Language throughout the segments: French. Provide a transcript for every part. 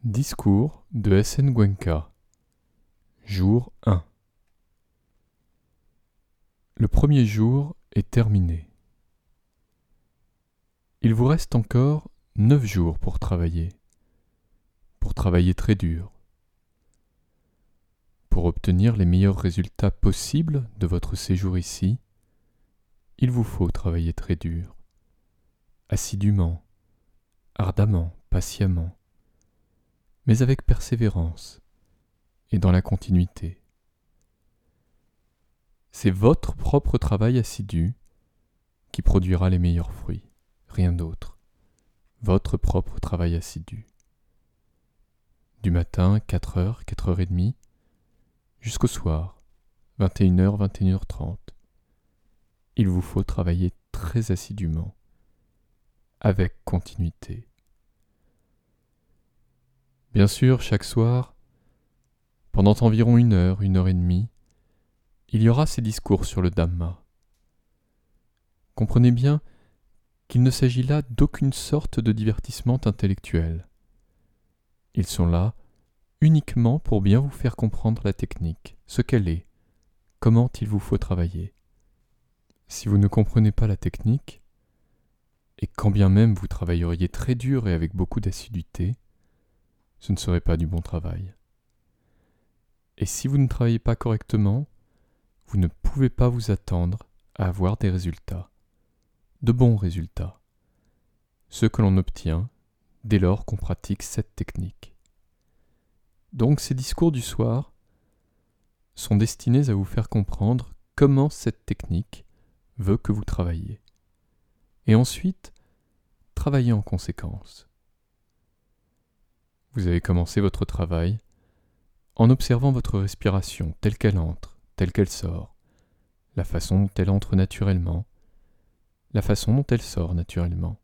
Discours de S.N. Goenka. Jour 1. Le premier jour est terminé. Il vous reste encore 9 jours pour travailler très dur, pour obtenir les meilleurs résultats possibles de votre séjour ici. Il vous faut travailler très dur, assidûment, ardemment, patiemment, mais avec persévérance et dans la continuité. C'est votre propre travail assidu qui produira les meilleurs fruits, rien d'autre. Votre propre travail assidu. Du matin, 4h, 4h30, jusqu'au soir, 21h, 21h30. Il vous faut travailler très assidûment, avec continuité. Bien sûr, chaque soir, pendant environ 1 heure, 1h30, il y aura ces discours sur le Dhamma. Comprenez bien qu'il ne s'agit là d'aucune sorte de divertissement intellectuel. Ils sont là uniquement pour bien vous faire comprendre la technique, ce qu'elle est, comment il vous faut travailler. Si vous ne comprenez pas la technique, et quand bien même vous travailleriez très dur et avec beaucoup d'assiduité, ce ne serait pas du bon travail. Et si vous ne travaillez pas correctement, vous ne pouvez pas vous attendre à avoir des résultats, de bons résultats, ceux que l'on obtient dès lors qu'on pratique cette technique. Donc ces discours du soir sont destinés à vous faire comprendre comment cette technique veut que vous travailliez. Et ensuite, travaillez en conséquence. Vous avez commencé votre travail en observant votre respiration telle qu'elle entre, telle qu'elle sort, la façon dont elle entre naturellement, la façon dont elle sort naturellement.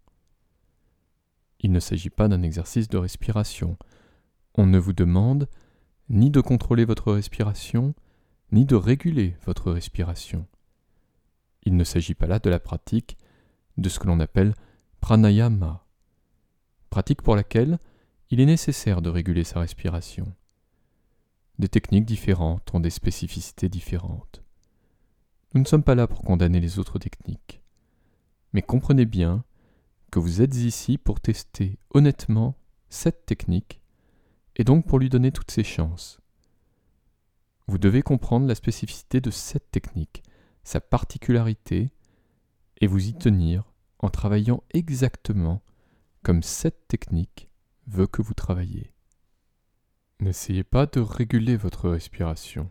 Il ne s'agit pas d'un exercice de respiration. On ne vous demande ni de contrôler votre respiration, ni de réguler votre respiration. Il ne s'agit pas là de la pratique de ce que l'on appelle pranayama, pratique pour laquelle il est nécessaire de réguler sa respiration. Des techniques différentes ont des spécificités différentes. Nous ne sommes pas là pour condamner les autres techniques, mais comprenez bien que vous êtes ici pour tester honnêtement cette technique et donc pour lui donner toutes ses chances. Vous devez comprendre la spécificité de cette technique, sa particularité, et vous y tenir en travaillant exactement comme cette technique veut que vous travailliez. N'essayez pas de réguler votre respiration,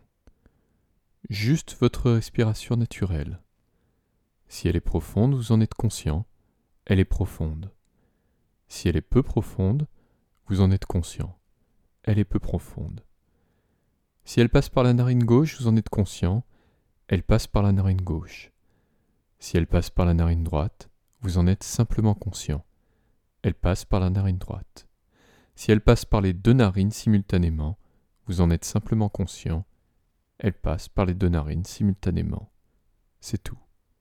juste votre respiration naturelle. Si elle est profonde, vous en êtes conscient, elle est profonde. Si elle est peu profonde, vous en êtes conscient, elle est peu profonde. Si elle passe par la narine gauche, vous en êtes conscient, elle passe par la narine gauche. Si elle passe par la narine droite, vous en êtes simplement conscient, elle passe par la narine droite. Si elle passe par les 2 narines simultanément, vous en êtes simplement conscient, elle passe par les 2 narines simultanément. C'est tout.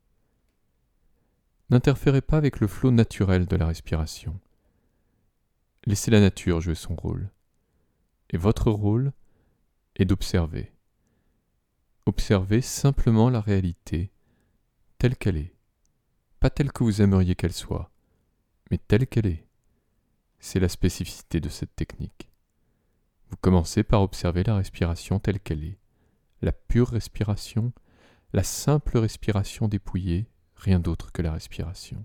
N'interférez pas avec le flot naturel de la respiration. Laissez la nature jouer son rôle. Et votre rôle est d'observer. Observez simplement la réalité telle qu'elle est. Pas telle que vous aimeriez qu'elle soit, mais telle qu'elle est. C'est la spécificité de cette technique. Vous commencez par observer la respiration telle qu'elle est. La pure respiration, la simple respiration dépouillée, rien d'autre que la respiration.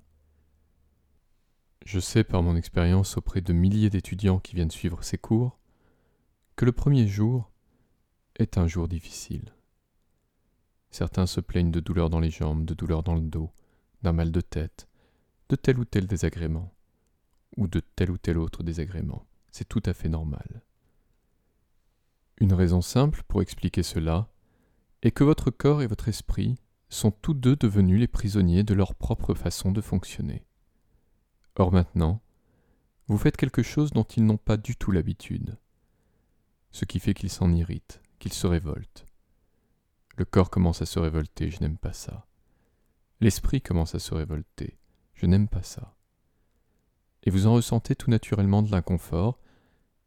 Je sais par mon expérience auprès de milliers d'étudiants qui viennent suivre ces cours que le premier jour est un jour difficile. Certains se plaignent de douleurs dans les jambes, de douleurs dans le dos, d'un mal de tête, de tel ou tel désagrément, ou de tel ou tel autre désagrément. C'est tout à fait normal. Une raison simple pour expliquer cela est que votre corps et votre esprit sont tous deux devenus les prisonniers de leur propre façon de fonctionner. Or maintenant, vous faites quelque chose dont ils n'ont pas du tout l'habitude, ce qui fait qu'ils s'en irritent, qu'ils se révoltent. Le corps commence à se révolter, je n'aime pas ça. L'esprit commence à se révolter, je n'aime pas ça. Et vous en ressentez tout naturellement de l'inconfort,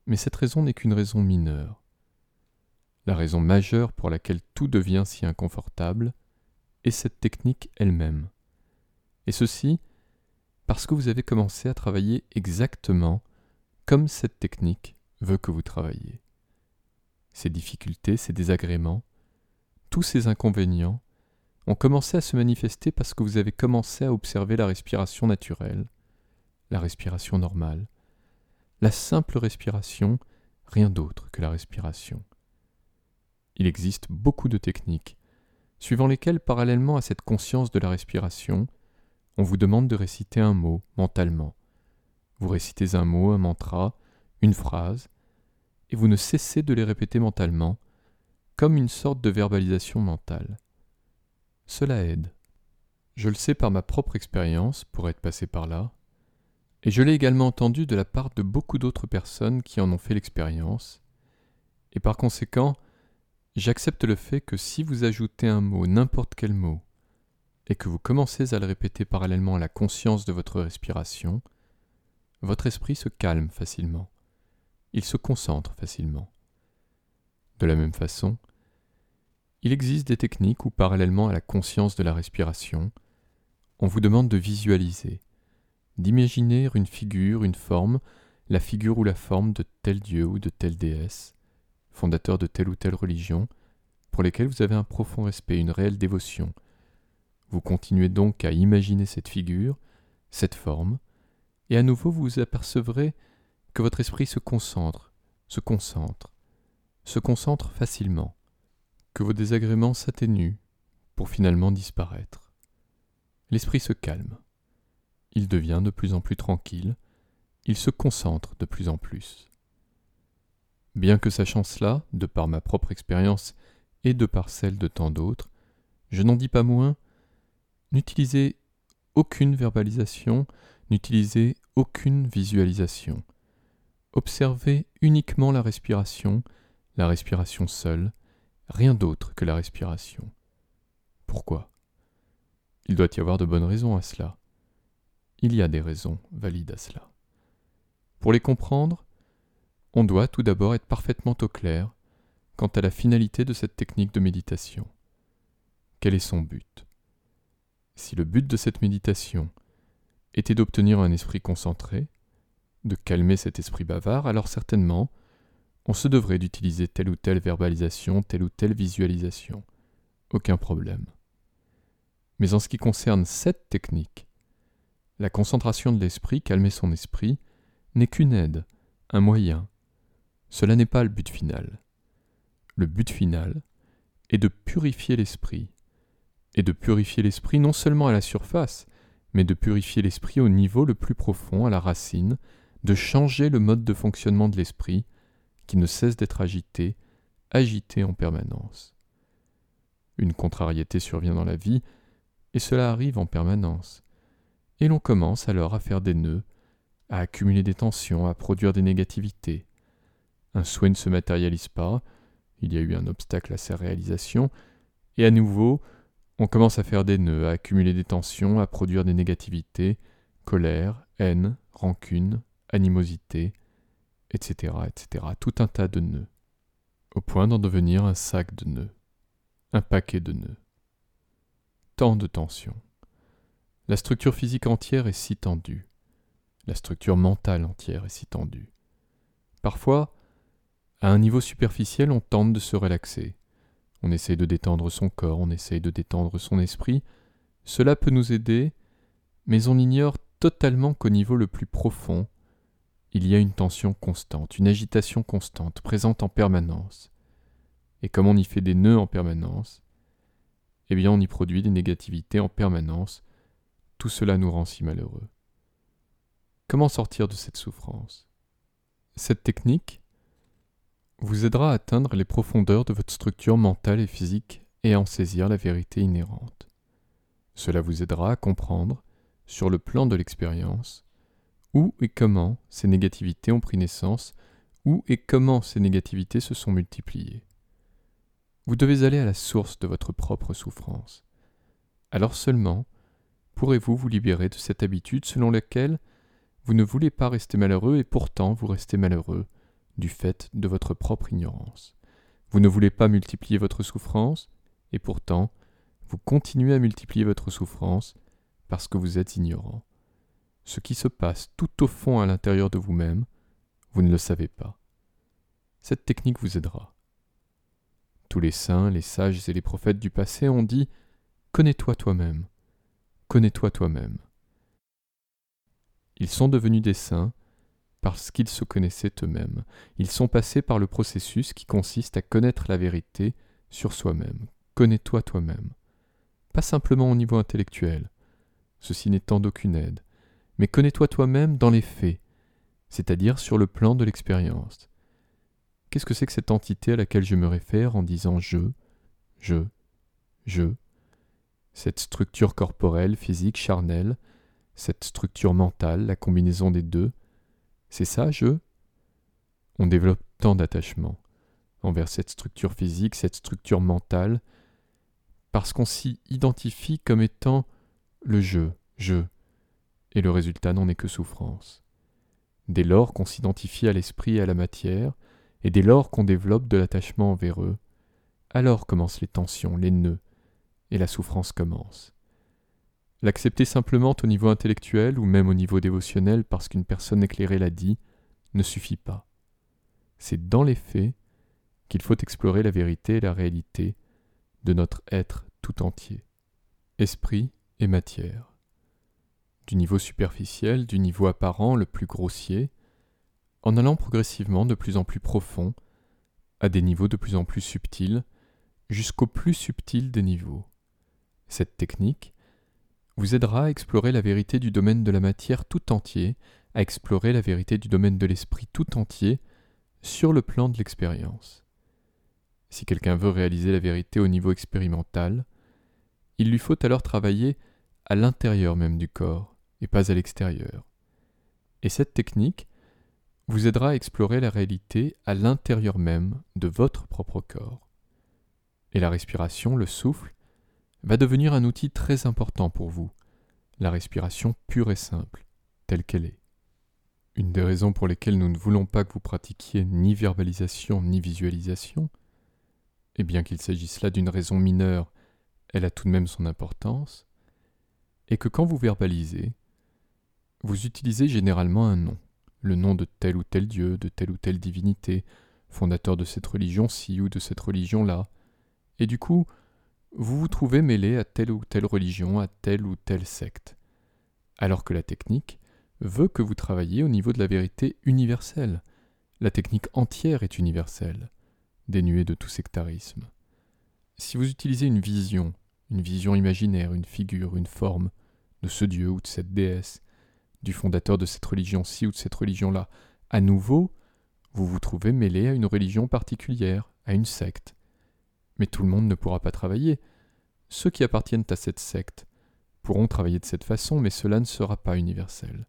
Mais cette raison n'est qu'une raison mineure. La raison majeure pour laquelle tout devient si inconfortable est cette technique elle-même. Et ceci parce que vous avez commencé à travailler exactement comme cette technique veut que vous travailliez. Ces difficultés, ces désagréments, tous ces inconvénients ont commencé à se manifester parce que vous avez commencé à observer la respiration naturelle, la respiration normale, la simple respiration, rien d'autre que la respiration. Il existe beaucoup de techniques, suivant lesquelles, parallèlement à cette conscience de la respiration, on vous demande de réciter un mot mentalement. Vous récitez un mot, un mantra, une phrase, et vous ne cessez de les répéter mentalement, comme une sorte de verbalisation mentale. Cela aide. Je le sais par ma propre expérience, pour être passé par là, et je l'ai également entendu de la part de beaucoup d'autres personnes qui en ont fait l'expérience, et par conséquent, j'accepte le fait que si vous ajoutez un mot, n'importe quel mot, et que vous commencez à le répéter parallèlement à la conscience de votre respiration, votre esprit se calme facilement, il se concentre facilement. De la même façon, il existe des techniques où, parallèlement à la conscience de la respiration, on vous demande de visualiser, d'imaginer une figure, une forme, la figure ou la forme de tel dieu ou de telle déesse, fondateur de telle ou telle religion, pour lesquelles vous avez un profond respect, une réelle dévotion. Vous continuez donc à imaginer cette figure, cette forme, et à nouveau vous vous apercevrez que votre esprit se concentre facilement, que vos désagréments s'atténuent pour finalement disparaître. L'esprit se calme, il devient de plus en plus tranquille, il se concentre de plus en plus. Bien que sachant cela, de par ma propre expérience et de par celle de tant d'autres, je n'en dis pas moins. N'utilisez aucune verbalisation, n'utilisez aucune visualisation. Observez uniquement la respiration seule, rien d'autre que la respiration. Pourquoi ? Il doit y avoir de bonnes raisons à cela. Il y a des raisons valides à cela. Pour les comprendre, on doit tout d'abord être parfaitement au clair quant à la finalité de cette technique de méditation. Quel est son but ? Si le but de cette méditation était d'obtenir un esprit concentré, de calmer cet esprit bavard, alors certainement, on se devrait d'utiliser telle ou telle verbalisation, telle ou telle visualisation. Aucun problème. Mais en ce qui concerne cette technique, la concentration de l'esprit, calmer son esprit, n'est qu'une aide, un moyen. Cela n'est pas le but final. Le but final est de purifier l'esprit, et de purifier l'esprit non seulement à la surface, mais de purifier l'esprit au niveau le plus profond, à la racine, de changer le mode de fonctionnement de l'esprit, qui ne cesse d'être agité en permanence. Une contrariété survient dans la vie, et cela arrive en permanence. Et l'on commence alors à faire des nœuds, à accumuler des tensions, à produire des négativités. Un souhait ne se matérialise pas, il y a eu un obstacle à sa réalisation, et à nouveau, on commence à faire des nœuds, à accumuler des tensions, à produire des négativités, colère, haine, rancune, animosité, etc., etc. Tout un tas de nœuds, au point d'en devenir un sac de nœuds, un paquet de nœuds. Tant de tensions. La structure physique entière est si tendue. La structure mentale entière est si tendue. Parfois, à un niveau superficiel, on tente de se relaxer. On essaye de détendre son corps, on essaye de détendre son esprit. Cela peut nous aider, mais on ignore totalement qu'au niveau le plus profond, il y a une tension constante, une agitation constante, présente en permanence. Et comme on y fait des nœuds en permanence, eh bien on y produit des négativités en permanence. Tout cela nous rend si malheureux. Comment sortir de cette souffrance ? Cette technique vous aidera à atteindre les profondeurs de votre structure mentale et physique et à en saisir la vérité inhérente. Cela vous aidera à comprendre, sur le plan de l'expérience, où et comment ces négativités ont pris naissance, où et comment ces négativités se sont multipliées. Vous devez aller à la source de votre propre souffrance. Alors seulement pourrez-vous vous libérer de cette habitude selon laquelle vous ne voulez pas rester malheureux et pourtant vous restez malheureux du fait de votre propre ignorance. Vous ne voulez pas multiplier votre souffrance, et pourtant, vous continuez à multiplier votre souffrance parce que vous êtes ignorant. Ce qui se passe tout au fond à l'intérieur de vous-même, vous ne le savez pas. Cette technique vous aidera. Tous les saints, les sages et les prophètes du passé ont dit « Connais-toi toi-même, connais-toi toi-même ». Ils sont devenus des saints parce qu'ils se connaissaient eux-mêmes. Ils sont passés par le processus qui consiste à connaître la vérité sur soi-même. Connais-toi toi-même. Pas simplement au niveau intellectuel, ceci n'étant d'aucune aide, mais connais-toi toi-même dans les faits, c'est-à-dire sur le plan de l'expérience. Qu'est-ce que c'est que cette entité à laquelle je me réfère en disant je, cette structure corporelle, physique, charnelle, cette structure mentale, la combinaison des deux, c'est ça, je? On développe tant d'attachement envers cette structure physique, cette structure mentale, parce qu'on s'y identifie comme étant le je, et le résultat n'en est que souffrance. Dès lors qu'on s'identifie à l'esprit et à la matière, et dès lors qu'on développe de l'attachement envers eux, alors commencent les tensions, les nœuds, et la souffrance commence. L'accepter simplement au niveau intellectuel ou même au niveau dévotionnel parce qu'une personne éclairée l'a dit, ne suffit pas. C'est dans les faits qu'il faut explorer la vérité et la réalité de notre être tout entier, esprit et matière. Du niveau superficiel, du niveau apparent le plus grossier, en allant progressivement de plus en plus profond, à des niveaux de plus en plus subtils, jusqu'au plus subtil des niveaux. Cette technique vous aidera à explorer la vérité du domaine de la matière tout entier, à explorer la vérité du domaine de l'esprit tout entier, sur le plan de l'expérience. Si quelqu'un veut réaliser la vérité au niveau expérimental, il lui faut alors travailler à l'intérieur même du corps, et pas à l'extérieur. Et cette technique vous aidera à explorer la réalité à l'intérieur même de votre propre corps. Et la respiration, le souffle, va devenir un outil très important pour vous, la respiration pure et simple, telle qu'elle est. Une des raisons pour lesquelles nous ne voulons pas que vous pratiquiez ni verbalisation ni visualisation, et bien qu'il s'agisse là d'une raison mineure, elle a tout de même son importance, est que quand vous verbalisez, vous utilisez généralement un nom, le nom de tel ou tel dieu, de telle ou telle divinité, fondateur de cette religion-ci ou de cette religion-là, et du coup, vous vous trouvez mêlé à telle ou telle religion, à telle ou telle secte, alors que la technique veut que vous travailliez au niveau de la vérité universelle. La technique entière est universelle, dénuée de tout sectarisme. Si vous utilisez une vision imaginaire, une figure, une forme de ce dieu ou de cette déesse, du fondateur de cette religion-ci ou de cette religion-là, à nouveau, vous vous trouvez mêlé à une religion particulière, à une secte. Mais tout le monde ne pourra pas travailler. Ceux qui appartiennent à cette secte pourront travailler de cette façon, mais cela ne sera pas universel.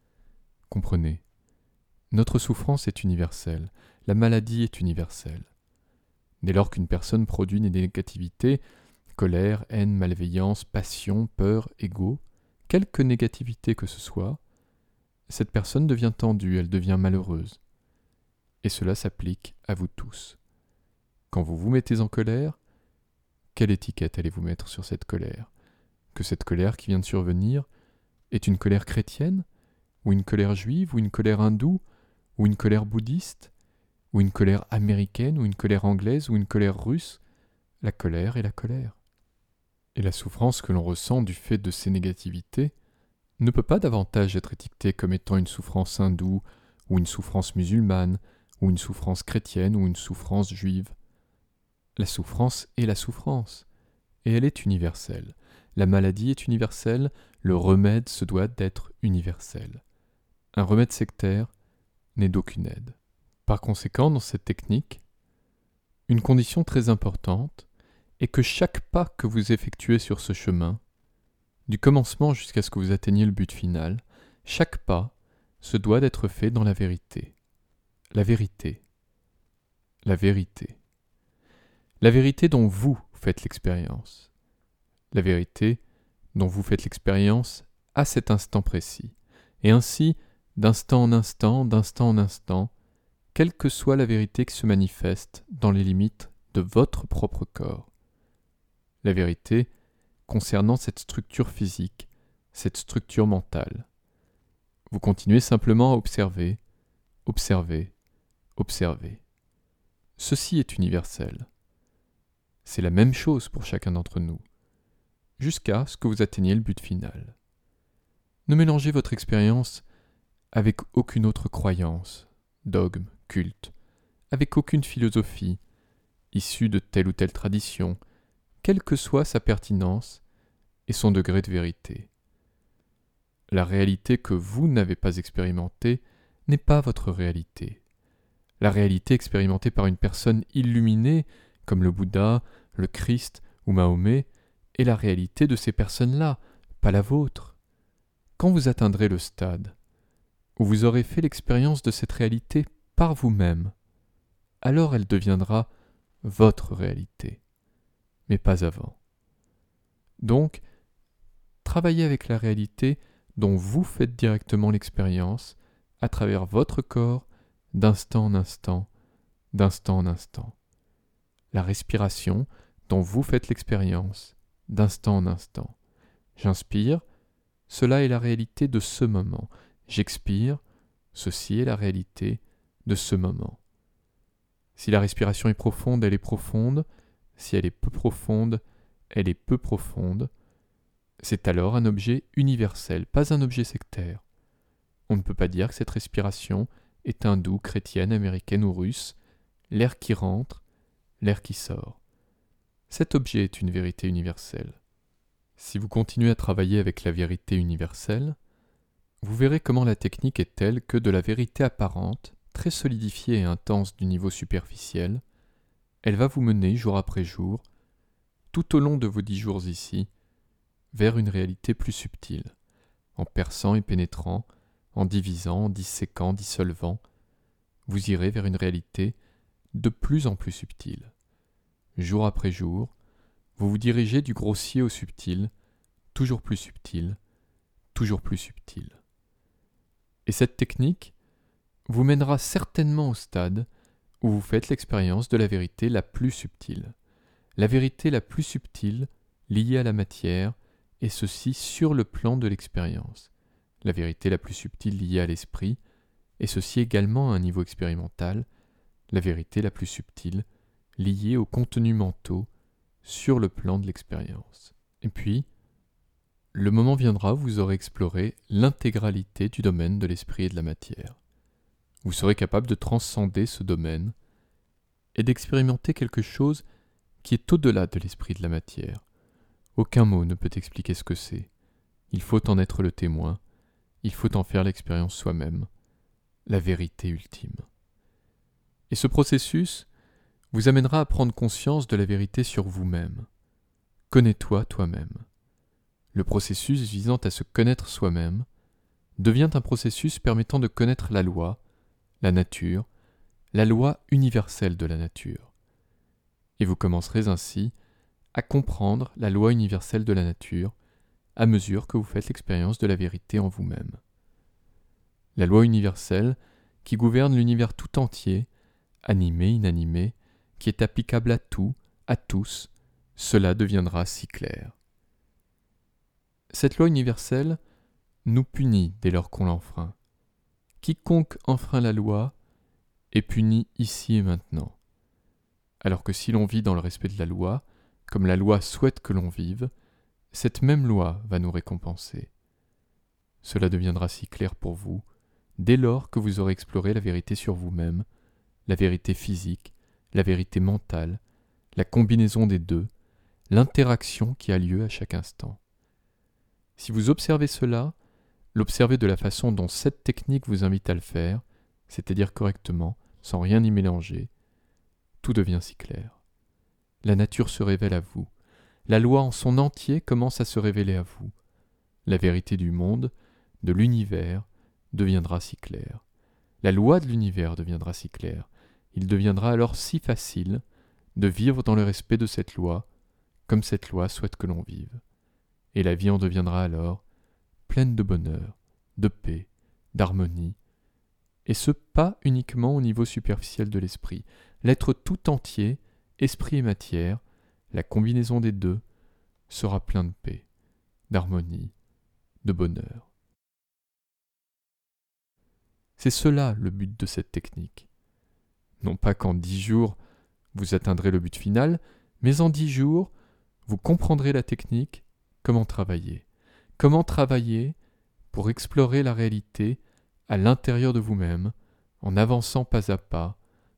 Comprenez, notre souffrance est universelle, la maladie est universelle. Dès lors qu'une personne produit des négativités, colère, haine, malveillance, passion, peur, égo, quelque négativité que ce soit, cette personne devient tendue, elle devient malheureuse. Et cela s'applique à vous tous. Quand vous vous mettez en colère, quelle étiquette allez-vous mettre sur cette colère? Que cette colère qui vient de survenir est une colère chrétienne, ou une colère juive, ou une colère hindoue, ou une colère bouddhiste, ou une colère américaine, ou une colère anglaise, ou une colère russe? La colère est la colère. Et la souffrance que l'on ressent du fait de ces négativités ne peut pas davantage être étiquetée comme étant une souffrance hindoue, ou une souffrance musulmane, ou une souffrance chrétienne, ou une souffrance juive. La souffrance est la souffrance, et elle est universelle. La maladie est universelle, le remède se doit d'être universel. Un remède sectaire n'est d'aucune aide. Par conséquent, dans cette technique, une condition très importante est que chaque pas que vous effectuez sur ce chemin, du commencement jusqu'à ce que vous atteigniez le but final, chaque pas se doit d'être fait dans la vérité. La vérité. La vérité. La vérité dont vous faites l'expérience. La vérité dont vous faites l'expérience à cet instant précis. Et ainsi, d'instant en instant, quelle que soit la vérité qui se manifeste dans les limites de votre propre corps. La vérité concernant cette structure physique, cette structure mentale. Vous continuez simplement à observer, observer, observer. Ceci est universel. C'est la même chose pour chacun d'entre nous, jusqu'à ce que vous atteigniez le but final. Ne mélangez votre expérience avec aucune autre croyance, dogme, culte, avec aucune philosophie, issue de telle ou telle tradition, quelle que soit sa pertinence et son degré de vérité. La réalité que vous n'avez pas expérimentée n'est pas votre réalité. La réalité expérimentée par une personne illuminée, comme le Bouddha, le Christ ou Mahomet, est la réalité de ces personnes-là, pas la vôtre. Quand vous atteindrez le stade où vous aurez fait l'expérience de cette réalité par vous-même, alors elle deviendra votre réalité, mais pas avant. Donc, travaillez avec la réalité dont vous faites directement l'expérience à travers votre corps d'instant en instant, d'instant en instant. La respiration dont vous faites l'expérience d'instant en instant. J'inspire, cela est la réalité de ce moment. J'expire, ceci est la réalité de ce moment. Si la respiration est profonde, elle est profonde. Si elle est peu profonde, elle est peu profonde. C'est alors un objet universel, pas un objet sectaire. On ne peut pas dire que cette respiration est hindoue, chrétienne, américaine ou russe, l'air qui rentre, l'air qui sort. Cet objet est une vérité universelle. Si vous continuez à travailler avec la vérité universelle, vous verrez comment la technique est telle que de la vérité apparente, très solidifiée et intense du niveau superficiel, elle va vous mener jour après jour, tout au long de vos 10 jours ici, vers une réalité plus subtile, en perçant et pénétrant, en divisant, en disséquant, dissolvant, vous irez vers une réalité de plus en plus subtile. Jour après jour, vous vous dirigez du grossier au subtil, toujours plus subtil, toujours plus subtil. Et cette technique vous mènera certainement au stade où vous faites l'expérience de la vérité la plus subtile. La vérité la plus subtile liée à la matière, et ceci sur le plan de l'expérience. La vérité la plus subtile liée à l'esprit, et ceci également à un niveau expérimental. La vérité la plus subtile liée aux contenus mentaux sur le plan de l'expérience. Et puis, le moment viendra où vous aurez exploré l'intégralité du domaine de l'esprit et de la matière. Vous serez capable de transcender ce domaine et d'expérimenter quelque chose qui est au-delà de l'esprit et de la matière. Aucun mot ne peut expliquer ce que c'est. Il faut en être le témoin, il faut en faire l'expérience soi-même, la vérité ultime. Et ce processus vous amènera à prendre conscience de la vérité sur vous-même. Connais-toi toi-même. Le processus visant à se connaître soi-même devient un processus permettant de connaître la loi, la nature, la loi universelle de la nature. Et vous commencerez ainsi à comprendre la loi universelle de la nature à mesure que vous faites l'expérience de la vérité en vous-même. La loi universelle qui gouverne l'univers tout entier, animé, inanimé, qui est applicable à tout, à tous, cela deviendra si clair. Cette loi universelle nous punit dès lors qu'on l'enfreint. Quiconque enfreint la loi est puni ici et maintenant. Alors que si l'on vit dans le respect de la loi, comme la loi souhaite que l'on vive, cette même loi va nous récompenser. Cela deviendra si clair pour vous dès lors que vous aurez exploré la vérité sur vous-même, la vérité physique, la vérité mentale, la combinaison des deux, l'interaction qui a lieu à chaque instant. Si vous observez cela, l'observez de la façon dont cette technique vous invite à le faire, c'est-à-dire correctement, sans rien y mélanger, tout devient si clair. La nature se révèle à vous. La loi en son entier commence à se révéler à vous. La vérité du monde, de l'univers, deviendra si claire. La loi de l'univers deviendra si claire. Il deviendra alors si facile de vivre dans le respect de cette loi, comme cette loi souhaite que l'on vive. Et la vie en deviendra alors pleine de bonheur, de paix, d'harmonie, et ce pas uniquement au niveau superficiel de l'esprit. L'être tout entier, esprit et matière, la combinaison des deux, sera plein de paix, d'harmonie, de bonheur. C'est cela le but de cette technique. Non pas qu'en 10 jours, vous atteindrez le but final, mais en 10 jours, vous comprendrez la technique, comment travailler. Comment travailler pour explorer la réalité à l'intérieur de vous-même, en avançant pas à pas,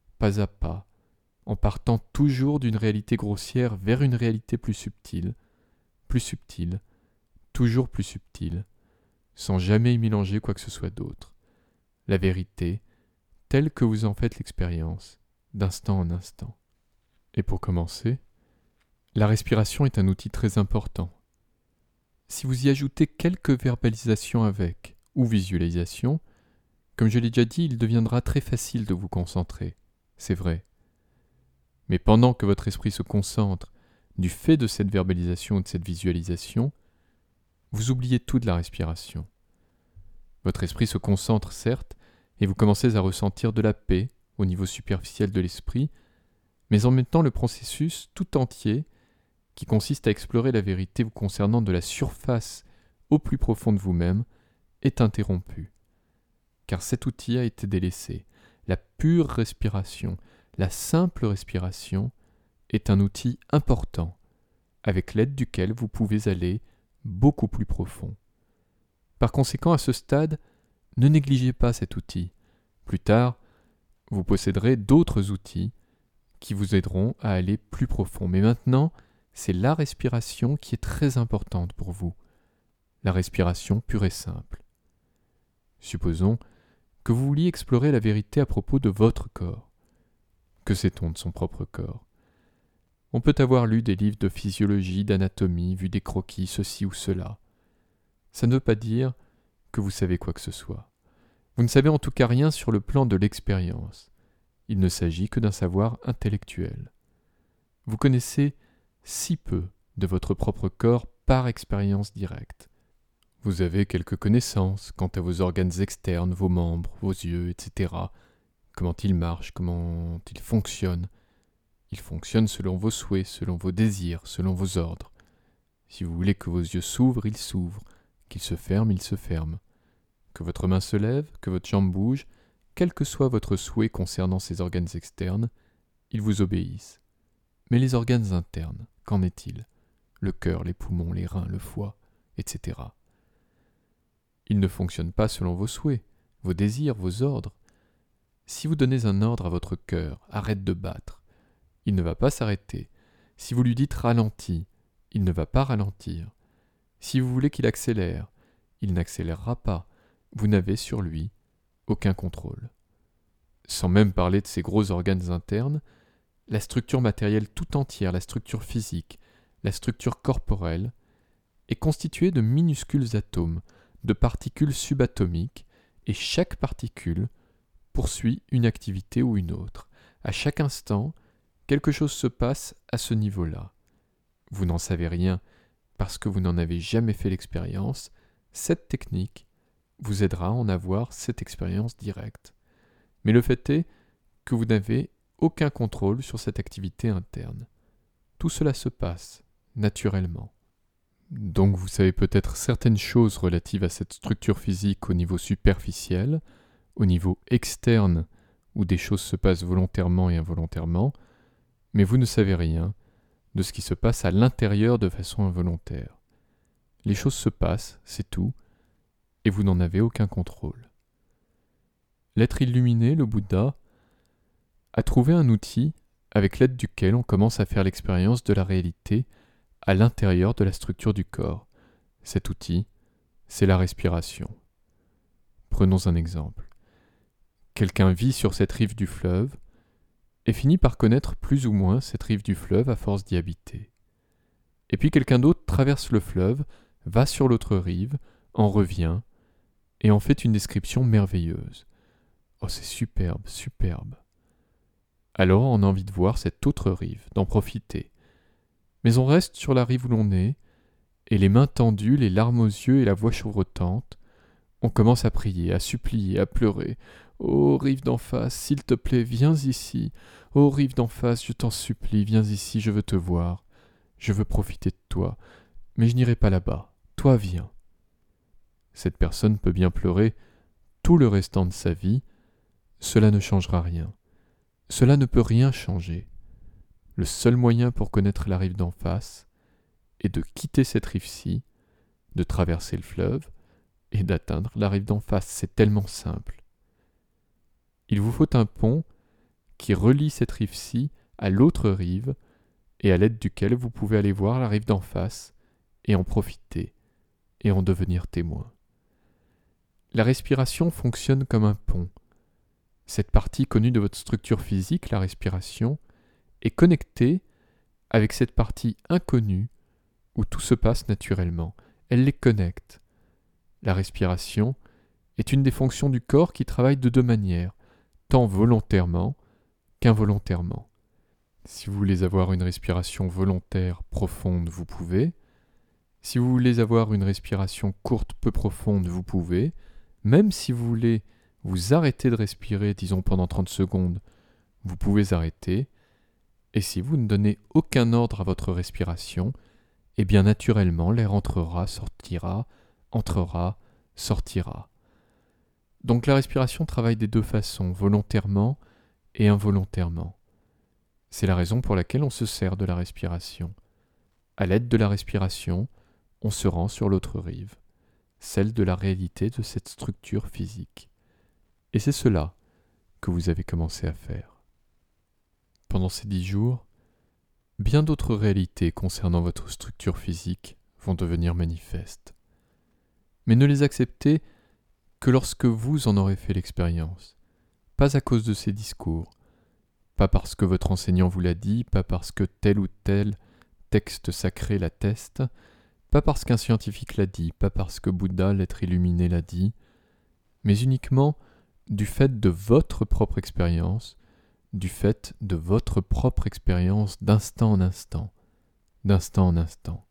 en partant toujours d'une réalité grossière vers une réalité plus subtile, toujours plus subtile, sans jamais y mélanger quoi que ce soit d'autre. La vérité, telle que vous en faites l'expérience, d'instant en instant. Et pour commencer, la respiration est un outil très important. Si vous y ajoutez quelques verbalisations avec, ou visualisations, comme je l'ai déjà dit, il deviendra très facile de vous concentrer, c'est vrai. Mais pendant que votre esprit se concentre, du fait de cette verbalisation ou de cette visualisation, vous oubliez tout de la respiration. Votre esprit se concentre, certes, et vous commencez à ressentir de la paix au niveau superficiel de l'esprit, mais en même temps le processus tout entier, qui consiste à explorer la vérité vous concernant de la surface au plus profond de vous-même, est interrompu. Car cet outil a été délaissé. La pure respiration, la simple respiration, est un outil important, avec l'aide duquel vous pouvez aller beaucoup plus profond. Par conséquent, à ce stade, ne négligez pas cet outil. Plus tard, vous posséderez d'autres outils qui vous aideront à aller plus profond. Mais maintenant, c'est la respiration qui est très importante pour vous. La respiration pure et simple. Supposons que vous vouliez explorer la vérité à propos de votre corps. Que sait-on de son propre corps ? On peut avoir lu des livres de physiologie, d'anatomie, vu des croquis, ceci ou cela. Ça ne veut pas dire que vous savez quoi que ce soit. Vous ne savez en tout cas rien sur le plan de l'expérience. Il ne s'agit que d'un savoir intellectuel. Vous connaissez si peu de votre propre corps par expérience directe. Vous avez quelques connaissances quant à vos organes externes, vos membres, vos yeux, etc. Comment ils marchent, comment ils fonctionnent. Ils fonctionnent selon vos souhaits, selon vos désirs, selon vos ordres. Si vous voulez que vos yeux s'ouvrent, ils s'ouvrent. Qu'ils se ferment, ils se ferment. Que votre main se lève, que votre jambe bouge, quel que soit votre souhait concernant ces organes externes, ils vous obéissent. Mais les organes internes, qu'en est-il ? Le cœur, les poumons, les reins, le foie, etc. Ils ne fonctionnent pas selon vos souhaits, vos désirs, vos ordres. Si vous donnez un ordre à votre cœur, arrête de battre, il ne va pas s'arrêter. Si vous lui dites ralentis, il ne va pas ralentir. Si vous voulez qu'il accélère, il n'accélérera pas. Vous n'avez sur lui aucun contrôle. Sans même parler de ces gros organes internes, la structure matérielle tout entière, la structure physique, la structure corporelle, est constituée de minuscules atomes, de particules subatomiques, et chaque particule poursuit une activité ou une autre. À chaque instant, quelque chose se passe à ce niveau-là. Vous n'en savez rien parce que vous n'en avez jamais fait l'expérience. Cette technique vous aidera à en avoir cette expérience directe. Mais le fait est que vous n'avez aucun contrôle sur cette activité interne. Tout cela se passe naturellement. Donc vous savez peut-être certaines choses relatives à cette structure physique au niveau superficiel, au niveau externe où des choses se passent volontairement et involontairement, mais vous ne savez rien de ce qui se passe à l'intérieur de façon involontaire. Les choses se passent, c'est tout, et vous n'en avez aucun contrôle. L'être illuminé, le Bouddha, a trouvé un outil avec l'aide duquel on commence à faire l'expérience de la réalité à l'intérieur de la structure du corps. Cet outil, c'est la respiration. Prenons un exemple. Quelqu'un vit sur cette rive du fleuve et finit par connaître plus ou moins cette rive du fleuve à force d'y habiter. Et puis quelqu'un d'autre traverse le fleuve, va sur l'autre rive, en revient et en fait une description merveilleuse. Oh, c'est superbe, superbe. Alors on a envie de voir cette autre rive, d'en profiter. Mais on reste sur la rive où l'on est, et les mains tendues, les larmes aux yeux et la voix chevrotante, on commence à prier, à supplier, à pleurer. « Ô rive d'en face, s'il te plaît, viens ici. Ô rive d'en face, je t'en supplie, viens ici, je veux te voir. Je veux profiter de toi, mais je n'irai pas là-bas. Toi, viens. » Cette personne peut bien pleurer tout le restant de sa vie, cela ne changera rien. Cela ne peut rien changer. Le seul moyen pour connaître la rive d'en face est de quitter cette rive-ci, de traverser le fleuve et d'atteindre la rive d'en face. C'est tellement simple. Il vous faut un pont qui relie cette rive-ci à l'autre rive et à l'aide duquel vous pouvez aller voir la rive d'en face et en profiter et en devenir témoin. La respiration fonctionne comme un pont. Cette partie connue de votre structure physique, la respiration, est connectée avec cette partie inconnue où tout se passe naturellement. Elle les connecte. La respiration est une des fonctions du corps qui travaille de deux manières, tant volontairement qu'involontairement. Si vous voulez avoir une respiration volontaire profonde, vous pouvez. Si vous voulez avoir une respiration courte, peu profonde, vous pouvez. Même si vous voulez vous arrêter de respirer, disons pendant 30 secondes, vous pouvez arrêter. Et si vous ne donnez aucun ordre à votre respiration, eh bien naturellement l'air entrera, sortira, entrera, sortira. Donc la respiration travaille des deux façons, volontairement et involontairement. C'est la raison pour laquelle on se sert de la respiration. À l'aide de la respiration, on se rend sur l'autre rive, celle de la réalité de cette structure physique. Et c'est cela que vous avez commencé à faire. Pendant ces 10 jours, bien d'autres réalités concernant votre structure physique vont devenir manifestes. Mais ne les acceptez que lorsque vous en aurez fait l'expérience, pas à cause de ces discours, pas parce que votre enseignant vous l'a dit, pas parce que tel ou tel texte sacré l'atteste, pas parce qu'un scientifique l'a dit, pas parce que Bouddha, l'être illuminé, l'a dit, mais uniquement du fait de votre propre expérience, du fait de votre propre expérience d'instant en instant, d'instant en instant.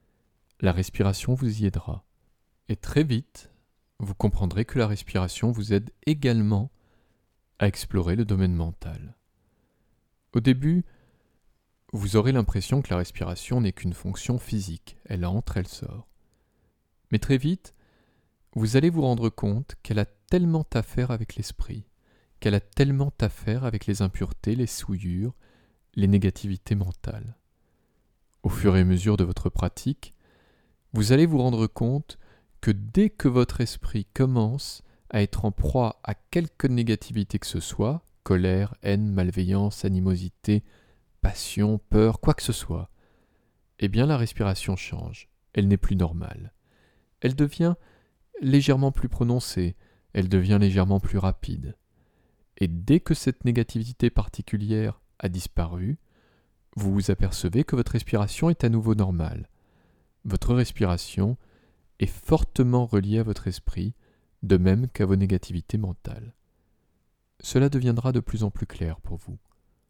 La respiration vous y aidera. Et très vite, vous comprendrez que la respiration vous aide également à explorer le domaine mental. Au début, vous aurez l'impression que la respiration n'est qu'une fonction physique, elle entre, elle sort. Mais très vite, vous allez vous rendre compte qu'elle a tellement à faire avec l'esprit, qu'elle a tellement à faire avec les impuretés, les souillures, les négativités mentales. Au fur et à mesure de votre pratique, vous allez vous rendre compte que dès que votre esprit commence à être en proie à quelque négativité que ce soit, colère, haine, malveillance, animosité, passion, peur, quoi que ce soit, eh bien la respiration change, elle n'est plus normale. Elle devient légèrement plus prononcée, elle devient légèrement plus rapide. Et dès que cette négativité particulière a disparu, vous vous apercevez que votre respiration est à nouveau normale. Votre respiration est fortement reliée à votre esprit, de même qu'à vos négativités mentales. Cela deviendra de plus en plus clair pour vous.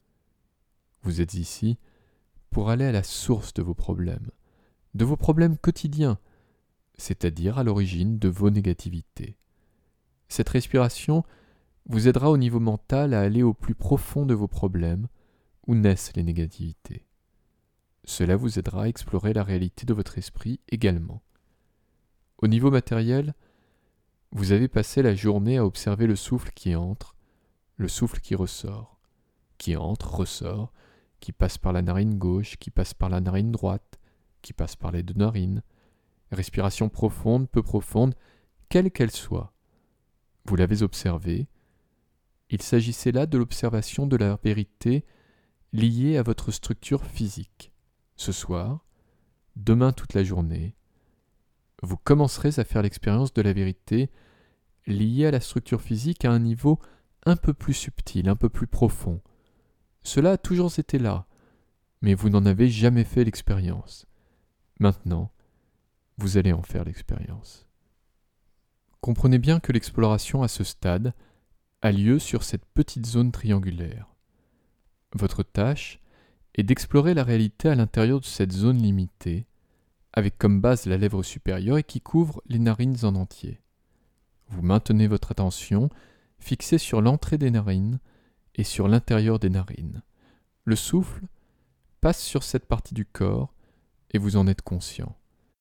Vous êtes ici pour aller à la source de vos problèmes quotidiens, c'est-à-dire à l'origine de vos négativités. Cette respiration vous aidera au niveau mental à aller au plus profond de vos problèmes, où naissent les négativités. Cela vous aidera à explorer la réalité de votre esprit également. Au niveau matériel, vous avez passé la journée à observer le souffle qui entre, le souffle qui ressort, qui entre, ressort, qui passe par la narine gauche, qui passe par la narine droite, qui passe par les deux narines. Respiration profonde, peu profonde, quelle qu'elle soit. Vous l'avez observée. Il s'agissait là de l'observation de la vérité liée à votre structure physique. Ce soir, demain toute la journée, vous commencerez à faire l'expérience de la vérité liée à la structure physique à un niveau un peu plus subtil, un peu plus profond. Cela a toujours été là, mais vous n'en avez jamais fait l'expérience. Maintenant, vous allez en faire l'expérience. Comprenez bien que l'exploration à ce stade a lieu sur cette petite zone triangulaire. Votre tâche est d'explorer la réalité à l'intérieur de cette zone limitée, avec comme base la lèvre supérieure et qui couvre les narines en entier. Vous maintenez votre attention fixé sur l'entrée des narines et sur l'intérieur des narines. Le souffle passe sur cette partie du corps et vous en êtes conscient.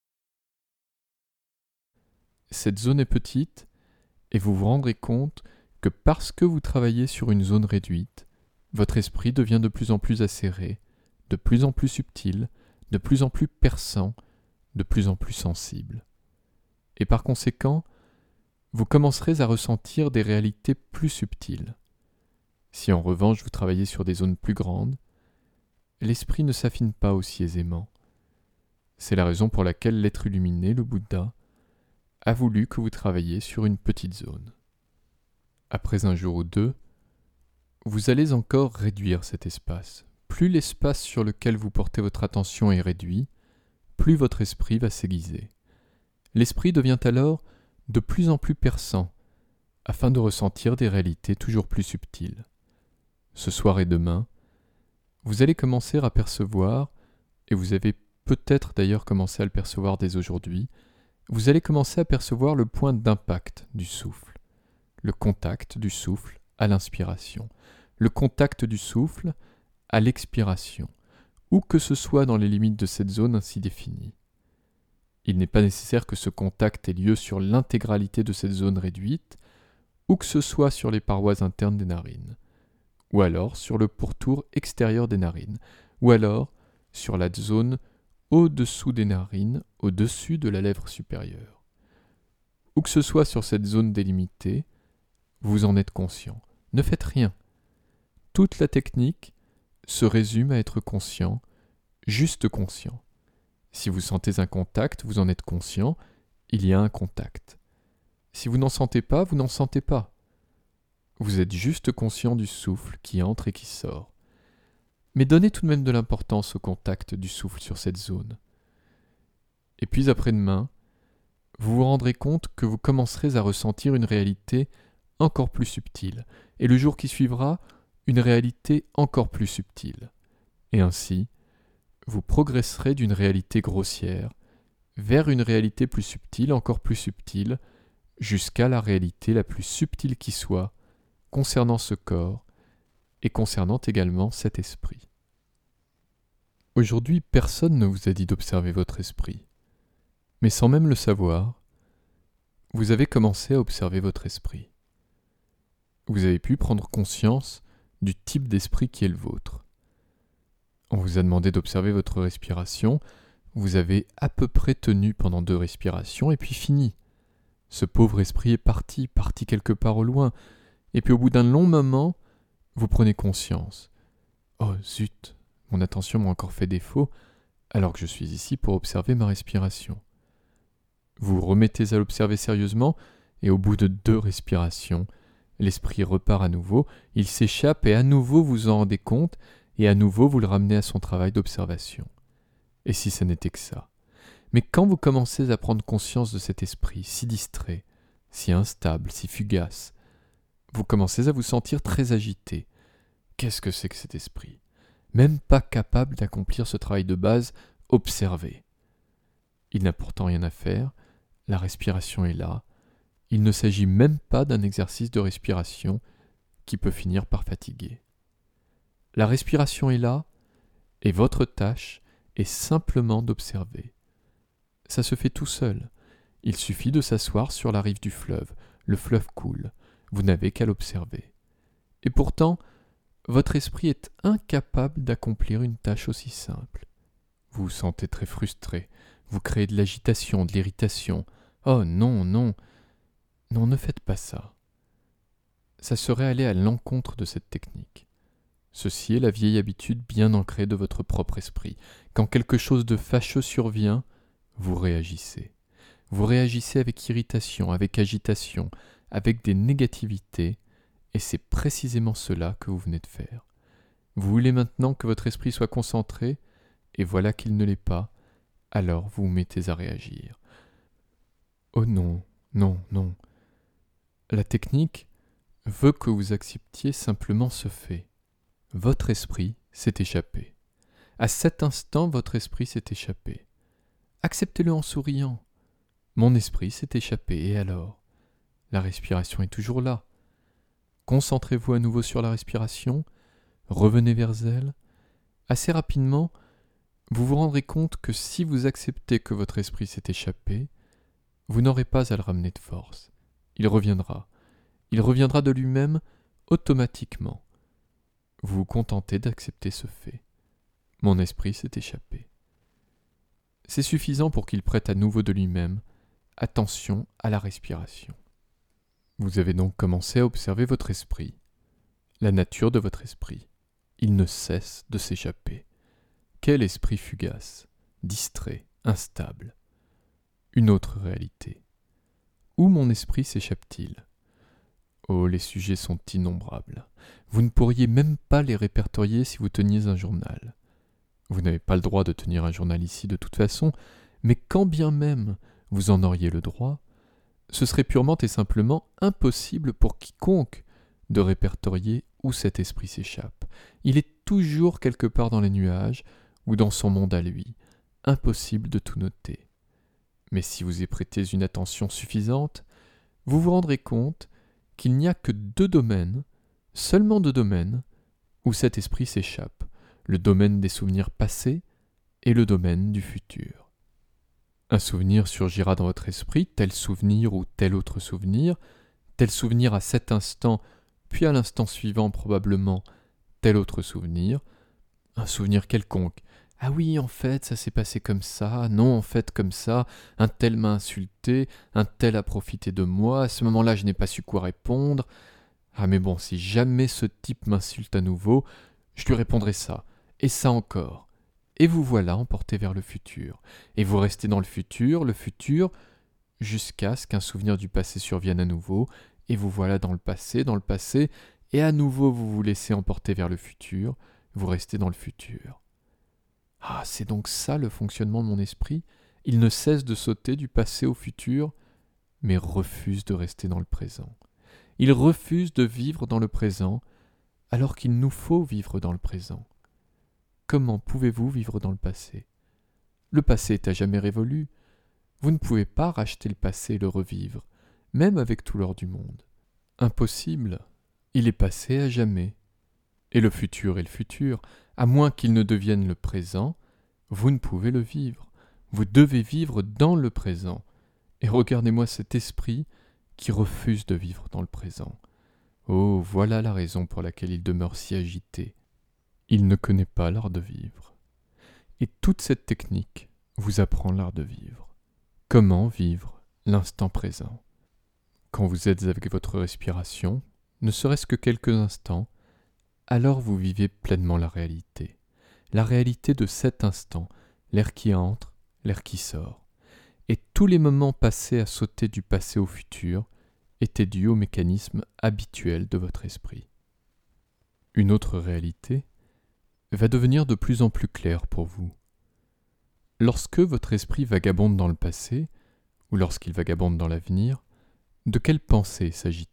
Cette zone est petite et vous vous rendrez compte que parce que vous travaillez sur une zone réduite, votre esprit devient de plus en plus acéré, de plus en plus subtil, de plus en plus perçant, de plus en plus sensible. Et par conséquent, vous commencerez à ressentir des réalités plus subtiles. Si en revanche vous travaillez sur des zones plus grandes, l'esprit ne s'affine pas aussi aisément. C'est la raison pour laquelle l'être illuminé, le Bouddha, a voulu que vous travailliez sur une petite zone. Après un jour ou deux, vous allez encore réduire cet espace. Plus l'espace sur lequel vous portez votre attention est réduit, plus votre esprit va s'aiguiser. L'esprit devient alors de plus en plus perçant, afin de ressentir des réalités toujours plus subtiles. Ce soir et demain, vous allez commencer à percevoir, et vous avez peut-être d'ailleurs commencé à le percevoir dès aujourd'hui, vous allez commencer à percevoir le point d'impact du souffle, le contact du souffle à l'inspiration, le contact du souffle à l'expiration, où que ce soit dans les limites de cette zone ainsi définie. Il n'est pas nécessaire que ce contact ait lieu sur l'intégralité de cette zone réduite, ou que ce soit sur les parois internes des narines, ou alors sur le pourtour extérieur des narines, ou alors sur la zone au-dessous des narines, au-dessus de la lèvre supérieure. Où que ce soit sur cette zone délimitée, vous en êtes conscient. Ne faites rien. Toute la technique se résume à être conscient, juste conscient. Si vous sentez un contact, vous en êtes conscient, il y a un contact. Si vous n'en sentez pas, vous n'en sentez pas. Vous êtes juste conscient du souffle qui entre et qui sort. Mais donnez tout de même de l'importance au contact du souffle sur cette zone. Et puis après-demain, vous vous rendrez compte que vous commencerez à ressentir une réalité encore plus subtile, et le jour qui suivra, une réalité encore plus subtile. Et ainsi, vous progresserez d'une réalité grossière vers une réalité plus subtile, encore plus subtile, jusqu'à la réalité la plus subtile qui soit, concernant ce corps et concernant également cet esprit. Aujourd'hui, personne ne vous a dit d'observer votre esprit, mais sans même le savoir, vous avez commencé à observer votre esprit. Vous avez pu prendre conscience du type d'esprit qui est le vôtre. On vous a demandé d'observer votre respiration, vous avez à peu près tenu pendant 2 respirations et puis fini. Ce pauvre esprit est parti quelque part au loin, et puis au bout d'un long moment, vous prenez conscience. Oh zut, mon attention m'a encore fait défaut, alors que je suis ici pour observer ma respiration. Vous vous remettez à l'observer sérieusement, et au bout de 2 respirations, l'esprit repart à nouveau, il s'échappe et à nouveau vous en rendez compte, et à nouveau vous le ramenez à son travail d'observation. Et si ce n'était que ça? Mais quand vous commencez à prendre conscience de cet esprit si distrait, si instable, si fugace, vous commencez à vous sentir très agité. Qu'est-ce que c'est que cet esprit? Même pas capable d'accomplir ce travail de base, observer. Il n'a pourtant rien à faire, la respiration est là, il ne s'agit même pas d'un exercice de respiration qui peut finir par fatiguer. La respiration est là, et votre tâche est simplement d'observer. Ça se fait tout seul. Il suffit de s'asseoir sur la rive du fleuve. Le fleuve coule. Vous n'avez qu'à l'observer. Et pourtant, votre esprit est incapable d'accomplir une tâche aussi simple. Vous vous sentez très frustré. Vous créez de l'agitation, de l'irritation. Oh non, non. Non, ne faites pas ça. Ça serait aller à l'encontre de cette technique. Ceci est la vieille habitude bien ancrée de votre propre esprit. Quand quelque chose de fâcheux survient, vous réagissez. Vous réagissez avec irritation, avec agitation, avec des négativités, et c'est précisément cela que vous venez de faire. Vous voulez maintenant que votre esprit soit concentré, et voilà qu'il ne l'est pas, alors vous vous mettez à réagir. Oh non, non, non. La technique veut que vous acceptiez simplement ce fait. Votre esprit s'est échappé. À cet instant, votre esprit s'est échappé. Acceptez-le en souriant. Mon esprit s'est échappé, et alors? La respiration est toujours là. concentrez-vous à nouveau sur la respiration, revenez vers elle. Assez rapidement, vous vous rendrez compte que si vous acceptez que votre esprit s'est échappé, vous n'aurez pas à le ramener de force. Il reviendra. Il reviendra de lui-même automatiquement. Vous vous contentez d'accepter ce fait. Mon esprit s'est échappé. C'est suffisant pour qu'il prête à nouveau de lui-même attention à la respiration. Vous avez donc commencé à observer votre esprit, la nature de votre esprit. Il ne cesse de s'échapper. Quel esprit fugace, distrait, instable. Une autre réalité. Où mon esprit s'échappe-t-il ? Oh, les sujets sont innombrables. Vous ne pourriez même pas les répertorier si vous teniez un journal. Vous n'avez pas le droit de tenir un journal ici de toute façon, mais quand bien même vous en auriez le droit, ce serait purement et simplement impossible pour quiconque de répertorier où cet esprit s'échappe. Il est toujours quelque part dans les nuages ou dans son monde à lui. Impossible de tout noter. Mais si vous y prêtez une attention suffisante, vous vous rendrez compte qu'il n'y a que 2 domaines, seulement 2 domaines, où cet esprit s'échappe, le domaine des souvenirs passés et le domaine du futur. Un souvenir surgira dans votre esprit, tel souvenir ou tel autre souvenir, tel souvenir à cet instant, puis à l'instant suivant probablement tel autre souvenir, un souvenir quelconque. Ah oui, en fait, ça s'est passé comme ça, non, en fait, comme ça, un tel m'a insulté, un tel a profité de moi, à ce moment-là, je n'ai pas su quoi répondre. Ah mais bon, si jamais ce type m'insulte à nouveau, je lui répondrai ça, et ça encore. Et vous voilà emporté vers le futur. Et vous restez dans le futur, jusqu'à ce qu'un souvenir du passé survienne à nouveau, et vous voilà dans le passé, et à nouveau vous vous laissez emporter vers le futur, vous restez dans le futur. Ah, c'est donc ça le fonctionnement de mon esprit. Il ne cesse de sauter du passé au futur, mais refuse de rester dans le présent. Il refuse de vivre dans le présent, alors qu'il nous faut vivre dans le présent. Comment pouvez-vous vivre dans le passé ? Le passé est à jamais révolu. Vous ne pouvez pas racheter le passé et le revivre, même avec tout l'or du monde. Impossible. Il est passé à jamais. Et le futur est le futur. À moins qu'il ne devienne le présent, vous ne pouvez le vivre. Vous devez vivre dans le présent. Et regardez-moi cet esprit qui refuse de vivre dans le présent. Oh, voilà la raison pour laquelle il demeure si agité. Il ne connaît pas l'art de vivre. Et toute cette technique vous apprend l'art de vivre. Comment vivre l'instant présent ? Quand vous êtes avec votre respiration, ne serait-ce que quelques instants, alors vous vivez pleinement la réalité de cet instant, l'air qui entre, l'air qui sort. Et tous les moments passés à sauter du passé au futur étaient dus au mécanisme habituel de votre esprit. Une autre réalité va devenir de plus en plus claire pour vous. Lorsque votre esprit vagabonde dans le passé, ou lorsqu'il vagabonde dans l'avenir, de quelle pensée s'agit-il ?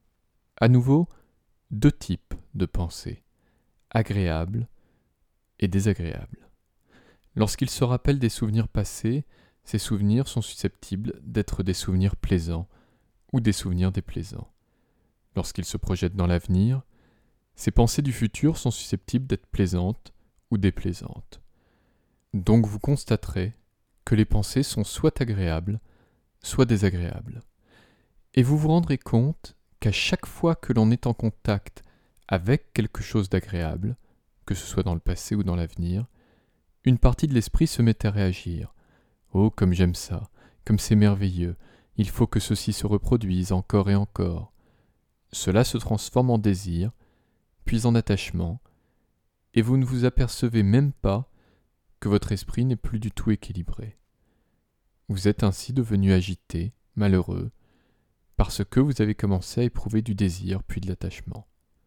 À nouveau, 2 types de pensées, agréables et désagréables. Lorsqu'il se rappelle des souvenirs passés, ces souvenirs sont susceptibles d'être des souvenirs plaisants ou des souvenirs déplaisants. Lorsqu'il se projette dans l'avenir, ces pensées du futur sont susceptibles d'être plaisantes ou déplaisantes. Donc vous constaterez que les pensées sont soit agréables, soit désagréables. Et vous vous rendrez compte qu'à chaque fois que l'on est en contact avec quelque chose d'agréable, que ce soit dans le passé ou dans l'avenir, une partie de l'esprit se met à réagir. Oh, comme j'aime ça, comme c'est merveilleux, il faut que ceci se reproduise encore et encore. Cela se transforme en désir, puis en attachement, et vous ne vous apercevez même pas que votre esprit n'est plus du tout équilibré. Vous êtes ainsi devenu agité, malheureux, parce que vous avez commencé à éprouver du désir puis de l'attachement.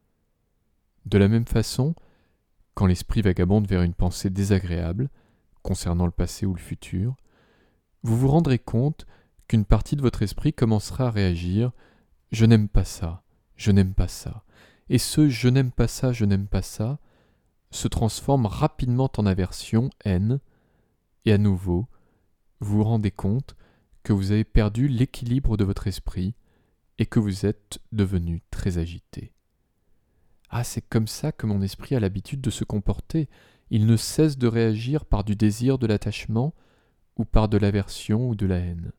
De la même façon, quand l'esprit vagabonde vers une pensée désagréable, concernant le passé ou le futur, vous vous rendrez compte qu'une partie de votre esprit commencera à réagir « je n'aime pas ça, je n'aime pas ça ». Et ce « je n'aime pas ça, je n'aime pas ça » se transforme rapidement en aversion, haine, et à nouveau, vous vous rendez compte que vous avez perdu l'équilibre de votre esprit et que vous êtes devenu très agité. Ah, c'est comme ça que mon esprit a l'habitude de se comporter. Il ne cesse de réagir par du désir de l'attachement ou par de l'aversion ou de la haine.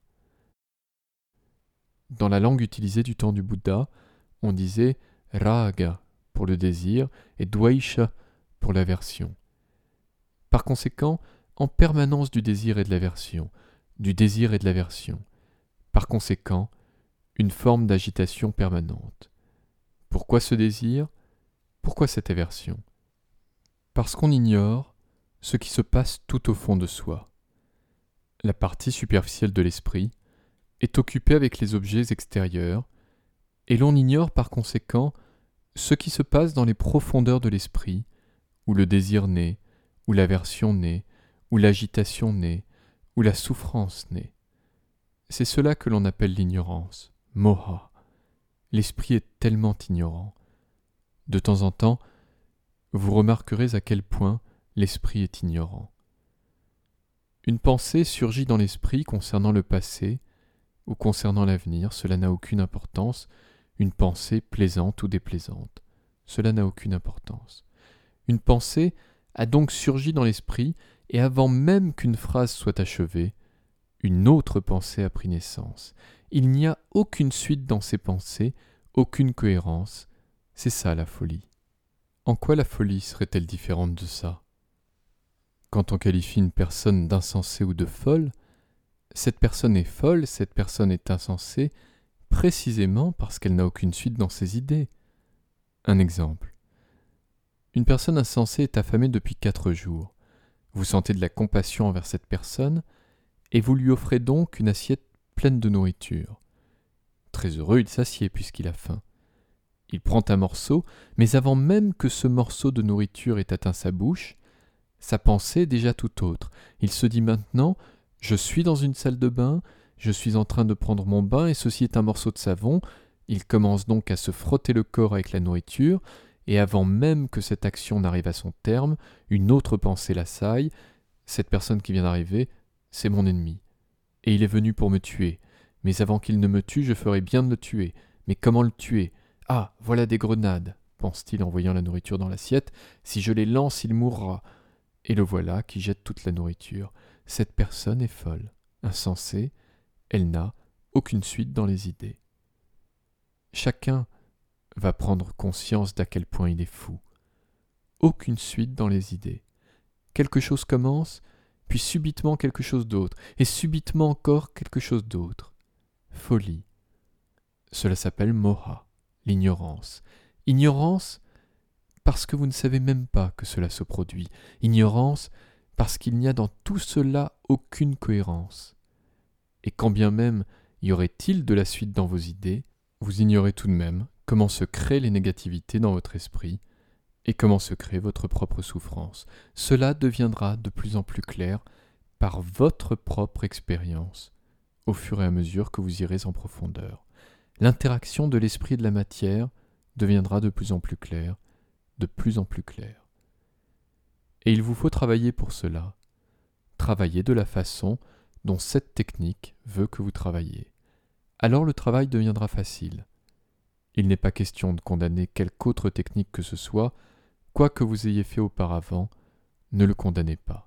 Dans la langue utilisée du temps du Bouddha, on disait raga pour le désir et dvaisha pour l'aversion. Par conséquent, en permanence du désir et de l'aversion, du désir et de l'aversion. Par conséquent, une forme d'agitation permanente. Pourquoi ce désir ? Pourquoi cette aversion ? Parce qu'on ignore ce qui se passe tout au fond de soi. La partie superficielle de l'esprit est occupée avec les objets extérieurs, et l'on ignore par conséquent ce qui se passe dans les profondeurs de l'esprit, où le désir naît, où l'aversion naît, où l'agitation naît, où la souffrance naît. C'est cela que l'on appelle l'ignorance, moha. L'esprit est tellement ignorant. De temps en temps, vous remarquerez à quel point l'esprit est ignorant. Une pensée surgit dans l'esprit concernant le passé ou concernant l'avenir, cela n'a aucune importance. Une pensée plaisante ou déplaisante, cela n'a aucune importance. Une pensée a donc surgi dans l'esprit et avant même qu'une phrase soit achevée, une autre pensée a pris naissance. Il n'y a aucune suite dans ces pensées, aucune cohérence. C'est ça la folie. En quoi la folie serait-elle différente de ça ? Quand on qualifie une personne d'insensée ou de folle, cette personne est folle, cette personne est insensée, précisément parce qu'elle n'a aucune suite dans ses idées. Un exemple. Une personne insensée est affamée depuis 4 jours. Vous sentez de la compassion envers cette personne et vous lui offrez donc une assiette pleine de nourriture. Très heureux, il s'assied puisqu'il a faim. Il prend un morceau, mais avant même que ce morceau de nourriture ait atteint sa bouche, sa pensée est déjà tout autre. Il se dit maintenant « Je suis dans une salle de bain, je suis en train de prendre mon bain et ceci est un morceau de savon ». Il commence donc à se frotter le corps avec la nourriture, et avant même que cette action n'arrive à son terme, une autre pensée l'assaille. Cette personne qui vient d'arriver, c'est mon ennemi. Et il est venu pour me tuer. Mais avant qu'il ne me tue, je ferai bien de le tuer. Mais comment le tuer ? Ah, voilà des grenades, pense-t-il en voyant la nourriture dans l'assiette. Si je les lance, il mourra. Et le voilà qui jette toute la nourriture. Cette personne est folle, insensée, elle n'a aucune suite dans les idées. Chacun va prendre conscience d'à quel point il est fou. Aucune suite dans les idées. Quelque chose commence, puis subitement quelque chose d'autre, et subitement encore quelque chose d'autre. Folie. Cela s'appelle moha, l'ignorance. Ignorance parce que vous ne savez même pas que cela se produit. Ignorance parce qu'il n'y a dans tout cela aucune cohérence. Et quand bien même y aurait-il de la suite dans vos idées, vous ignorez tout de même comment se créent les négativités dans votre esprit et comment se crée votre propre souffrance. Cela deviendra de plus en plus clair par votre propre expérience, au fur et à mesure que vous irez en profondeur. L'interaction de l'esprit et de la matière deviendra de plus en plus claire, de plus en plus claire. Et il vous faut travailler pour cela, travailler de la façon dont cette technique veut que vous travaillez. Alors le travail deviendra facile. Il n'est pas question de condamner quelque autre technique que ce soit, quoi que vous ayez fait auparavant, ne le condamnez pas.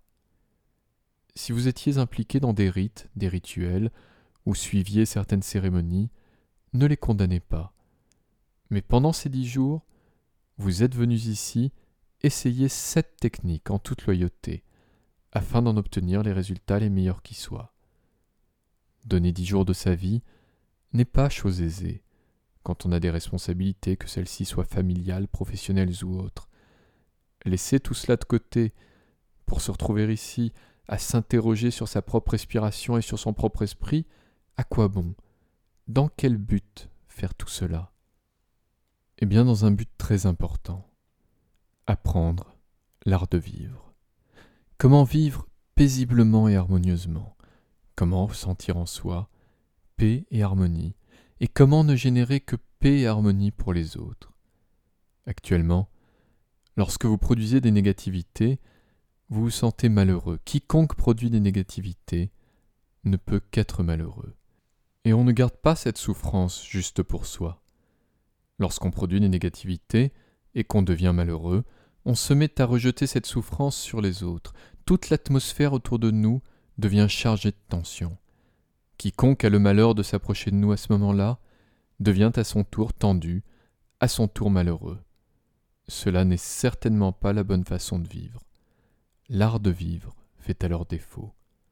Si vous étiez impliqué dans des rites, des rituels, ou suiviez certaines cérémonies, ne les condamnez pas. Mais pendant ces 10 jours, vous êtes venus ici essayer cette technique en toute loyauté, afin d'en obtenir les résultats les meilleurs qui soient. Donner 10 jours de sa vie n'est pas chose aisée, quand on a des responsabilités, que celles-ci soient familiales, professionnelles ou autres. Laisser tout cela de côté pour se retrouver ici à s'interroger sur sa propre respiration et sur son propre esprit, à quoi bon ? Dans quel but faire tout cela ? Eh bien dans un but très important. Apprendre l'art de vivre. Comment vivre paisiblement et harmonieusement ? Comment ressentir en soi paix et harmonie ? Et comment ne générer que paix et harmonie pour les autres ? Actuellement, lorsque vous produisez des négativités, vous vous sentez malheureux. Quiconque produit des négativités ne peut qu'être malheureux. Et on ne garde pas cette souffrance juste pour soi. Lorsqu'on produit des négativités et qu'on devient malheureux, on se met à rejeter cette souffrance sur les autres. Toute l'atmosphère autour de nous devient chargée de tension. Quiconque a le malheur de s'approcher de nous à ce moment-là devient à son tour tendu, à son tour malheureux. Cela n'est certainement pas la bonne façon de vivre. L'art de vivre fait alors défaut.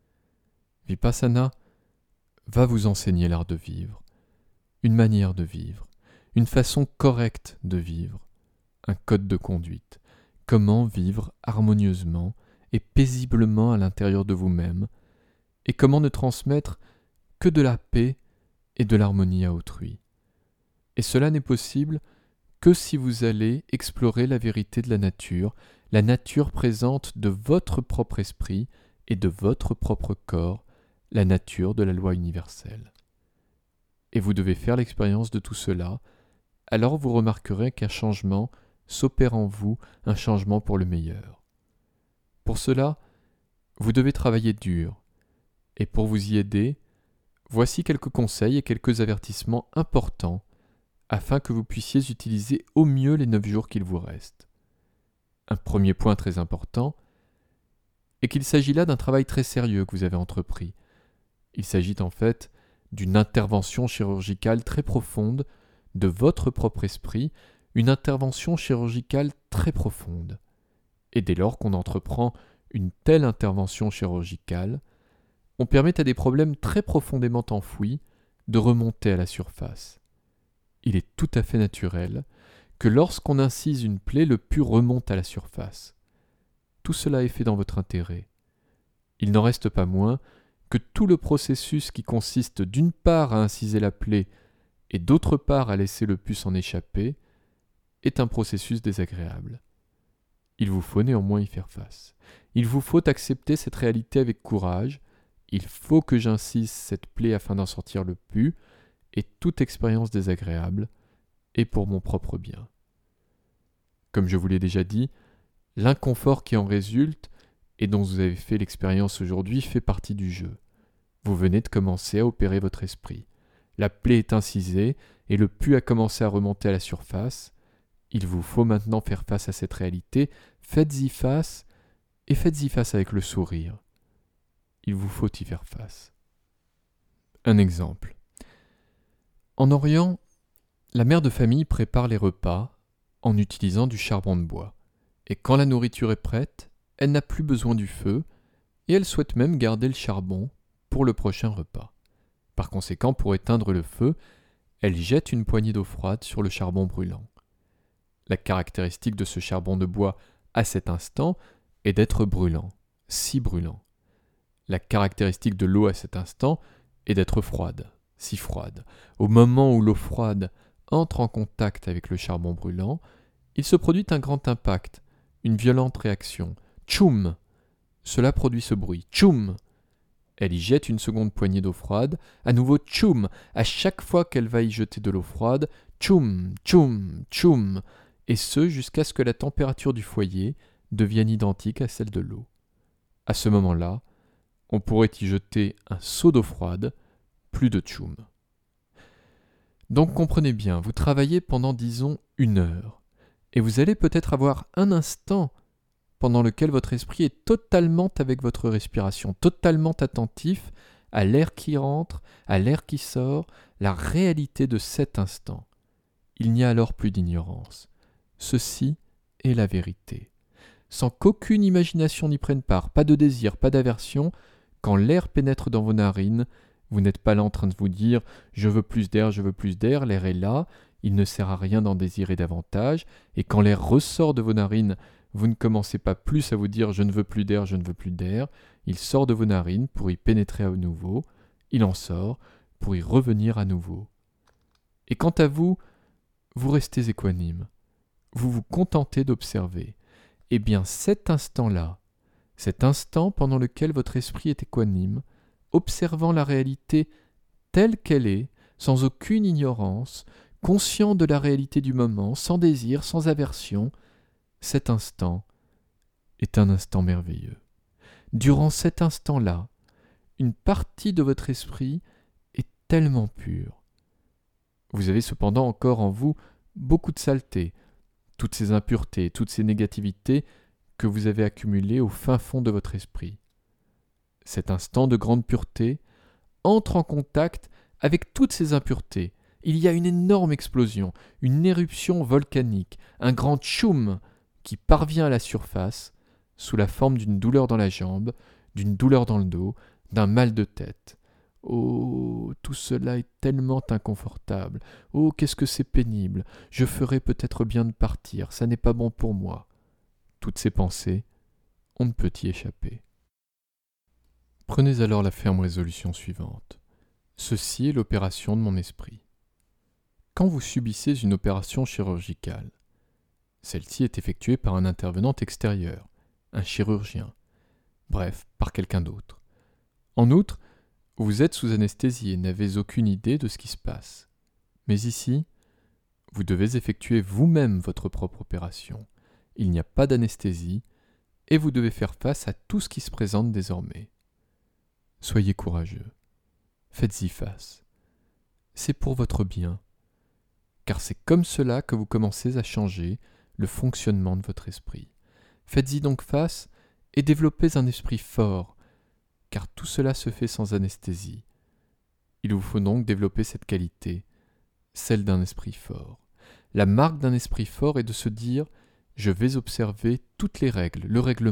Vipassana va vous enseigner l'art de vivre, une manière de vivre, une façon correcte de vivre, un code de conduite, comment vivre harmonieusement et paisiblement à l'intérieur de vous-même, et comment ne transmettre que de la paix et de l'harmonie à autrui. Et cela n'est possible que si vous allez explorer la vérité de la nature présente de votre propre esprit et de votre propre corps, la nature de la loi universelle. Et vous devez faire l'expérience de tout cela, alors vous remarquerez qu'un changement s'opère en vous, un changement pour le meilleur. Pour cela, vous devez travailler dur, et pour vous y aider, voici quelques conseils et quelques avertissements importants afin que vous puissiez utiliser au mieux les 9 jours qu'il vous reste. Un premier point très important est qu'il s'agit là d'un travail très sérieux que vous avez entrepris. Il s'agit en fait d'une intervention chirurgicale très profonde de votre propre esprit, une intervention chirurgicale très profonde. Et dès lors qu'on entreprend une telle intervention chirurgicale, on permet à des problèmes très profondément enfouis de remonter à la surface. Il est tout à fait naturel que lorsqu'on incise une plaie, le pus remonte à la surface. Tout cela est fait dans votre intérêt. Il n'en reste pas moins que tout le processus qui consiste d'une part à inciser la plaie et d'autre part à laisser le pus s'en échapper est un processus désagréable. Il vous faut néanmoins y faire face. Il vous faut accepter cette réalité avec courage. Il faut que j'incise cette plaie afin d'en sortir le pus, et toute expérience désagréable est pour mon propre bien. Comme je vous l'ai déjà dit, l'inconfort qui en résulte et dont vous avez fait l'expérience aujourd'hui fait partie du jeu. Vous venez de commencer à opérer votre esprit. La plaie est incisée et le pus a commencé à remonter à la surface. Il vous faut maintenant faire face à cette réalité. Faites-y face et faites-y face avec le sourire. Il vous faut y faire face. Un exemple. En Orient, la mère de famille prépare les repas en utilisant du charbon de bois. Et quand la nourriture est prête, elle n'a plus besoin du feu et elle souhaite même garder le charbon pour le prochain repas. Par conséquent, pour éteindre le feu, elle jette une poignée d'eau froide sur le charbon brûlant. La caractéristique de ce charbon de bois à cet instant est d'être brûlant, si brûlant. La caractéristique de l'eau à cet instant est d'être froide, si froide. Au moment où l'eau froide entre en contact avec le charbon brûlant, il se produit un grand impact, une violente réaction. Tchoum! Cela produit ce bruit. Tchoum! Elle y jette une seconde poignée d'eau froide. À nouveau tchoum! À chaque fois qu'elle va y jeter de l'eau froide, tchoum! Tchoum! Tchoum! Et ce jusqu'à ce que la température du foyer devienne identique à celle de l'eau. À ce moment-là, on pourrait y jeter un seau d'eau froide, plus de tchoum. Donc comprenez bien, vous travaillez pendant, disons, 1 heure, et vous allez peut-être avoir un instant pendant lequel votre esprit est totalement avec votre respiration, totalement attentif à l'air qui rentre, à l'air qui sort, la réalité de cet instant. Il n'y a alors plus d'ignorance. Ceci est la vérité. Sans qu'aucune imagination n'y prenne part, pas de désir, pas d'aversion, quand l'air pénètre dans vos narines, vous n'êtes pas là en train de vous dire « je veux plus d'air, l'air est là, il ne sert à rien d'en désirer davantage », et quand l'air ressort de vos narines, vous ne commencez pas plus à vous dire « je ne veux plus d'air, il sort de vos narines pour y pénétrer à nouveau, il en sort pour y revenir à nouveau. Et quant à vous, vous restez équanime, vous vous contentez d'observer. Eh bien cet instant-là, cet instant pendant lequel votre esprit est équanime, observant la réalité telle qu'elle est, sans aucune ignorance, conscient de la réalité du moment, sans désir, sans aversion, cet instant est un instant merveilleux. Durant cet instant-là, une partie de votre esprit est tellement pur. Vous avez cependant encore en vous beaucoup de saleté, toutes ces impuretés, toutes ces négativités que vous avez accumulées au fin fond de votre esprit. Cet instant de grande pureté entre en contact avec toutes ces impuretés. Il y a une énorme explosion, une éruption volcanique, un grand tchoum qui parvient à la surface sous la forme d'une douleur dans la jambe, d'une douleur dans le dos, d'un mal de tête. Oh, tout cela est tellement inconfortable. Oh, qu'est-ce que c'est pénible. Je ferais peut-être bien de partir, ça n'est pas bon pour moi. Toutes ces pensées, on ne peut y échapper. Prenez alors la ferme résolution suivante. Ceci est l'opération de mon esprit. Quand vous subissez une opération chirurgicale, celle-ci est effectuée par un intervenant extérieur, un chirurgien, bref, par quelqu'un d'autre. En outre, vous êtes sous anesthésie et n'avez aucune idée de ce qui se passe. Mais ici, vous devez effectuer vous-même votre propre opération. Il n'y a pas d'anesthésie et vous devez faire face à tout ce qui se présente désormais. Soyez courageux. Faites-y face. C'est pour votre bien, car c'est comme cela que vous commencez à changer le fonctionnement de votre esprit. Faites-y donc face et développez un esprit fort, car tout cela se fait sans anesthésie. Il vous faut donc développer cette qualité, celle d'un esprit fort. La marque d'un esprit fort est de se dire « je vais observer toutes les règles, le règlement ».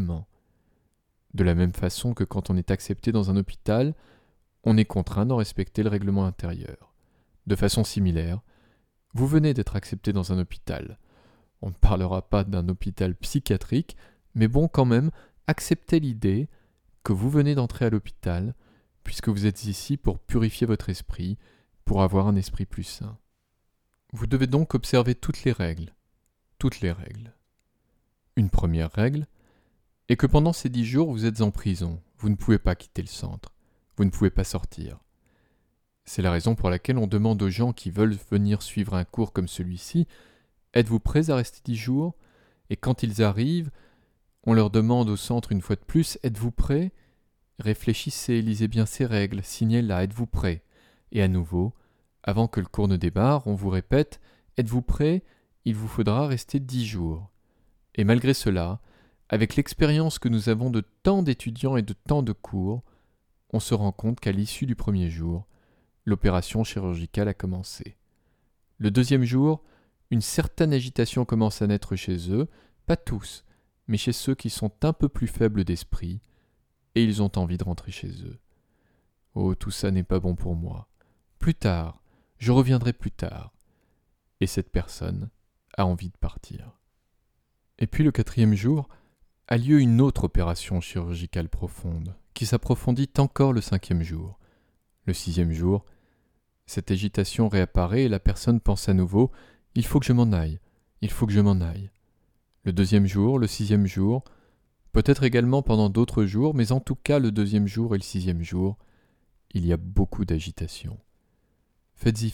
De la même façon que quand on est accepté dans un hôpital, on est contraint d'en respecter le règlement intérieur. De façon similaire, vous venez d'être accepté dans un hôpital. On ne parlera pas d'un hôpital psychiatrique, mais bon quand même, acceptez l'idée que vous venez d'entrer à l'hôpital, puisque vous êtes ici pour purifier votre esprit, pour avoir un esprit plus sain. Vous devez donc observer toutes les règles. Toutes les règles. Une première règle est que pendant ces 10 jours, vous êtes en prison. Vous ne pouvez pas quitter le centre. Vous ne pouvez pas sortir. C'est la raison pour laquelle on demande aux gens qui veulent venir suivre un cours comme celui-ci, êtes-vous prêts à rester 10 jours ? Et quand ils arrivent, on leur demande au centre une fois de plus, êtes-vous prêts ? Réfléchissez, lisez bien ces règles, signez là, êtes-vous prêts ? Et à nouveau, avant que le cours ne démarre, on vous répète, êtes-vous prêts ? Il vous faudra rester 10 jours. Et malgré cela, avec l'expérience que nous avons de tant d'étudiants et de tant de cours, on se rend compte qu'à l'issue du premier jour, l'opération chirurgicale a commencé. Le deuxième jour, une certaine agitation commence à naître chez eux, pas tous, mais chez ceux qui sont un peu plus faibles d'esprit, et ils ont envie de rentrer chez eux. Oh, tout ça n'est pas bon pour moi. Plus tard, je reviendrai plus tard. Et cette personne a envie de partir. Et puis le quatrième jour, a lieu une autre opération chirurgicale profonde, qui s'approfondit encore le cinquième jour. Le sixième jour, cette agitation réapparaît et la personne pense à nouveau « il faut que je m'en aille, il faut que je m'en aille ». Le deuxième jour, le sixième jour, peut-être également pendant d'autres jours, mais en tout cas le deuxième jour et le sixième jour, il y a beaucoup d'agitation. Faites-y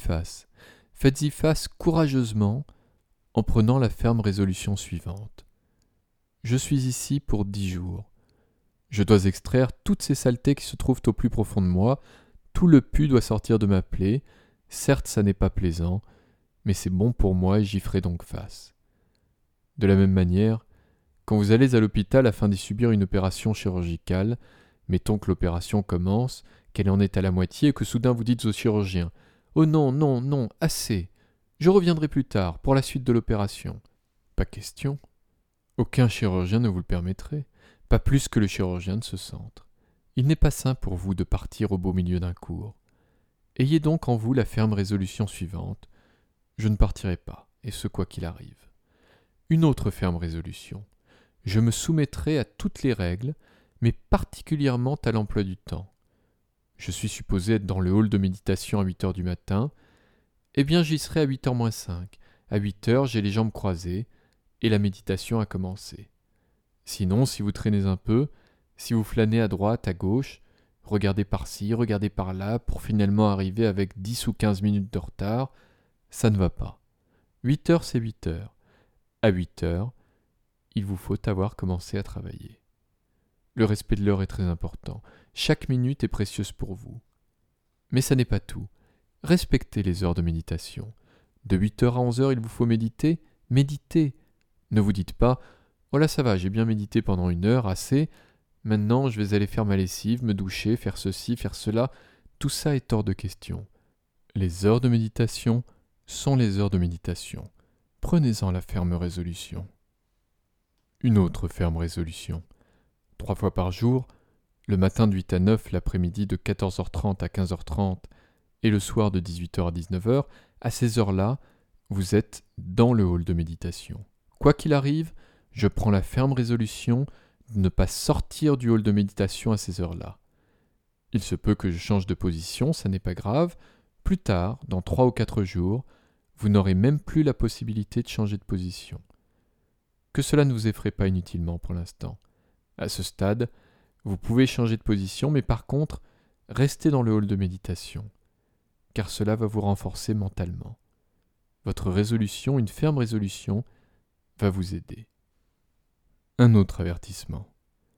face courageusement en prenant la ferme résolution suivante. Je suis ici pour 10 jours. Je dois extraire toutes ces saletés qui se trouvent au plus profond de moi, tout le pus doit sortir de ma plaie, certes ça n'est pas plaisant, mais c'est bon pour moi et j'y ferai donc face. De la même manière, quand vous allez à l'hôpital afin d'y subir une opération chirurgicale, mettons que l'opération commence, qu'elle en est à la moitié et que soudain vous dites au chirurgien « Oh non, non, non, assez, je reviendrai plus tard pour la suite de l'opération. » Pas question. Aucun chirurgien ne vous le permettrait, pas plus que le chirurgien de ce centre. Il n'est pas sain pour vous de partir au beau milieu d'un cours. Ayez donc en vous la ferme résolution suivante. Je ne partirai pas, et ce quoi qu'il arrive. Une autre ferme résolution. Je me soumettrai à toutes les règles, mais particulièrement à l'emploi du temps. Je suis supposé être dans le hall de méditation à 8h du matin. Eh bien j'y serai à 8h moins 5. À 8h, j'ai les jambes croisées, et la méditation a commencé. Sinon, si vous traînez un peu, si vous flânez à droite, à gauche, regardez par-ci, regardez par-là, pour finalement arriver avec 10 ou 15 minutes de retard, ça ne va pas. 8h, c'est 8h. À 8h, il vous faut avoir commencé à travailler. Le respect de l'heure est très important. Chaque minute est précieuse pour vous. Mais ça n'est pas tout. Respectez les heures de méditation. De 8h à 11h, il vous faut méditer. Méditez. Ne vous dites pas « Oh là, ça va, j'ai bien médité pendant 1 heure, assez. Maintenant, je vais aller faire ma lessive, me doucher, faire ceci, faire cela. » Tout ça est hors de question. Les heures de méditation sont les heures de méditation. Prenez-en la ferme résolution. Une autre ferme résolution. 3 fois par jour, le matin de 8 à 9, l'après-midi de 14h30 à 15h30 et le soir de 18h à 19h, à ces heures-là, vous êtes dans le hall de méditation. Quoi qu'il arrive, je prends la ferme résolution de ne pas sortir du hall de méditation à ces heures-là. Il se peut que je change de position, ça n'est pas grave. Plus tard, dans 3 ou 4 jours, vous n'aurez même plus la possibilité de changer de position. Que cela ne vous effraie pas inutilement pour l'instant. À ce stade, vous pouvez changer de position, mais par contre, restez dans le hall de méditation, car cela va vous renforcer mentalement. Votre résolution, une ferme résolution, va vous aider. Un autre avertissement.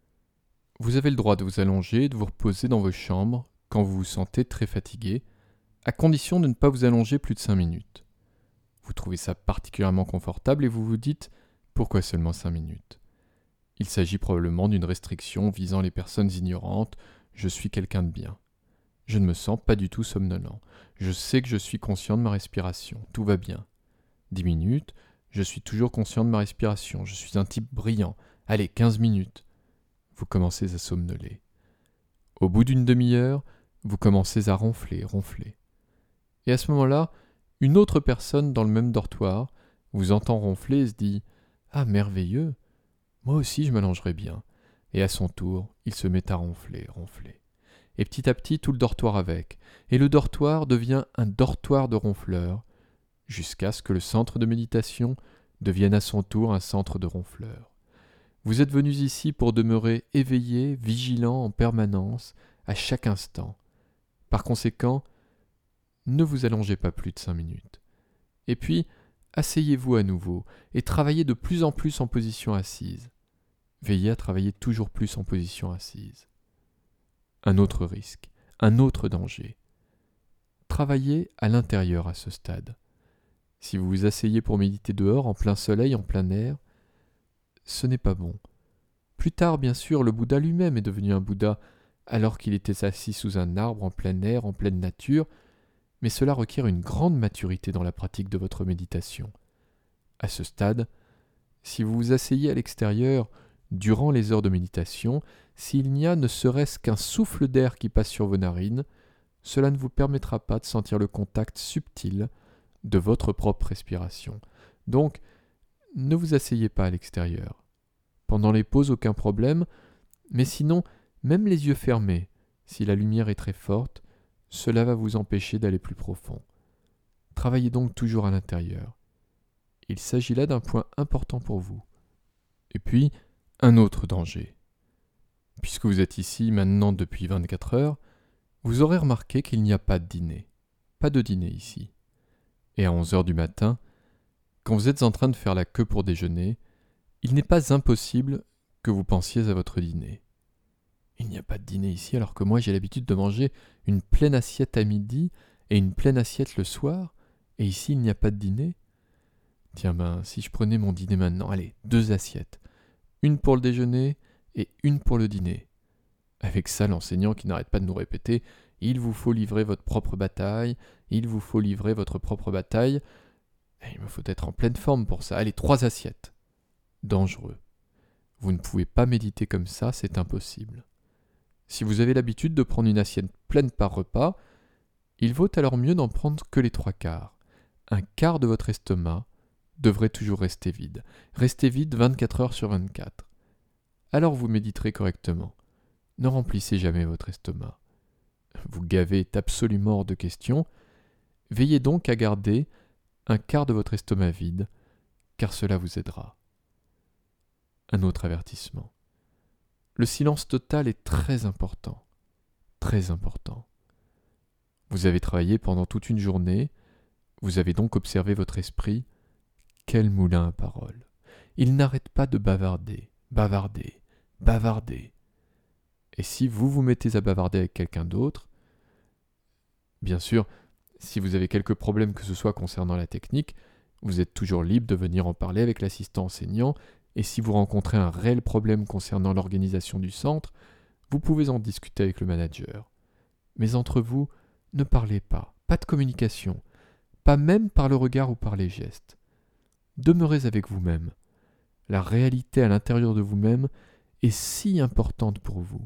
Vous avez le droit de vous allonger et de vous reposer dans vos chambres quand vous vous sentez très fatigué, à condition de ne pas vous allonger plus de 5 minutes. Vous trouvez ça particulièrement confortable et vous vous dites « Pourquoi seulement 5 minutes ?» Il s'agit probablement d'une restriction visant les personnes ignorantes « Je suis quelqu'un de bien. Je ne me sens pas du tout somnolent. Je sais que je suis conscient de ma respiration. Tout va bien. 10 minutes, je suis toujours conscient de ma respiration. Je suis un type brillant. Allez, 15 minutes. » Vous commencez à somnoler. Au bout d'une demi-heure, vous commencez à ronfler. Et à ce moment-là, une autre personne dans le même dortoir vous entend ronfler et se dit « Ah, merveilleux, moi aussi je m'allongerai bien. » Et à son tour, il se met à ronfler. Et petit à petit, tout le dortoir avec. Et le dortoir devient un dortoir de ronfleurs, jusqu'à ce que le centre de méditation devienne à son tour un centre de ronfleurs. Vous êtes venus ici pour demeurer éveillé, vigilant en permanence, à chaque instant. Par conséquent, ne vous allongez pas plus de 5 minutes. Et puis, asseyez-vous à nouveau et travaillez de plus en plus en position assise. Veillez à travailler toujours plus en position assise. Un autre risque, un autre danger. Travaillez à l'intérieur à ce stade. Si vous vous asseyez pour méditer dehors, en plein soleil, en plein air, ce n'est pas bon. Plus tard, bien sûr, le Bouddha lui-même est devenu un Bouddha alors qu'il était assis sous un arbre en plein air, en pleine nature, mais cela requiert une grande maturité dans la pratique de votre méditation. À ce stade, si vous vous asseyez à l'extérieur durant les heures de méditation, s'il n'y a ne serait-ce qu'un souffle d'air qui passe sur vos narines, cela ne vous permettra pas de sentir le contact subtil de votre propre respiration. Donc, ne vous asseyez pas à l'extérieur. Pendant les pauses, aucun problème, mais sinon, même les yeux fermés, si la lumière est très forte, cela va vous empêcher d'aller plus profond. Travaillez donc toujours à l'intérieur. Il s'agit là d'un point important pour vous. Et puis, un autre danger. Puisque vous êtes ici maintenant depuis 24 heures, vous aurez remarqué qu'il n'y a pas de dîner. Pas de dîner ici. Et à 11 heures du matin, quand vous êtes en train de faire la queue pour déjeuner, il n'est pas impossible que vous pensiez à votre dîner. Il n'y a pas de dîner ici alors que moi j'ai l'habitude de manger une pleine assiette à midi et une pleine assiette le soir, et ici il n'y a pas de dîner. Tiens si je prenais mon dîner maintenant, allez, 2 assiettes. Une pour le déjeuner et une pour le dîner. Avec ça, l'enseignant qui n'arrête pas de nous répéter « Il vous faut livrer votre propre bataille, il vous faut livrer votre propre bataille. » Il me faut être en pleine forme pour ça. Allez, 3 assiettes. Dangereux. Vous ne pouvez pas méditer comme ça, c'est impossible. Si vous avez l'habitude de prendre une assiette pleine par repas, il vaut alors mieux n'en prendre que les 3/4. Un quart de votre estomac devrait toujours rester vide. Restez vide 24 heures sur 24. Alors vous méditerez correctement. Ne remplissez jamais votre estomac. Vous gaver est absolument hors de question. Veillez donc à garder un quart de votre estomac vide, car cela vous aidera. Un autre avertissement. Le silence total est très important. Très important. Vous avez travaillé pendant toute une journée, vous avez donc observé votre esprit. Quel moulin à paroles. Il n'arrête pas de bavarder. Et si vous vous mettez à bavarder avec quelqu'un d'autre, bien sûr, Si vous avez quelques problèmes que ce soit concernant la technique, vous êtes toujours libre de venir en parler avec l'assistant enseignant, et si vous rencontrez un réel problème concernant l'organisation du centre, vous pouvez en discuter avec le manager. Mais entre vous, ne parlez pas, pas de communication, pas même par le regard ou par les gestes. Demeurez avec vous-même. La réalité à l'intérieur de vous-même est si importante pour vous.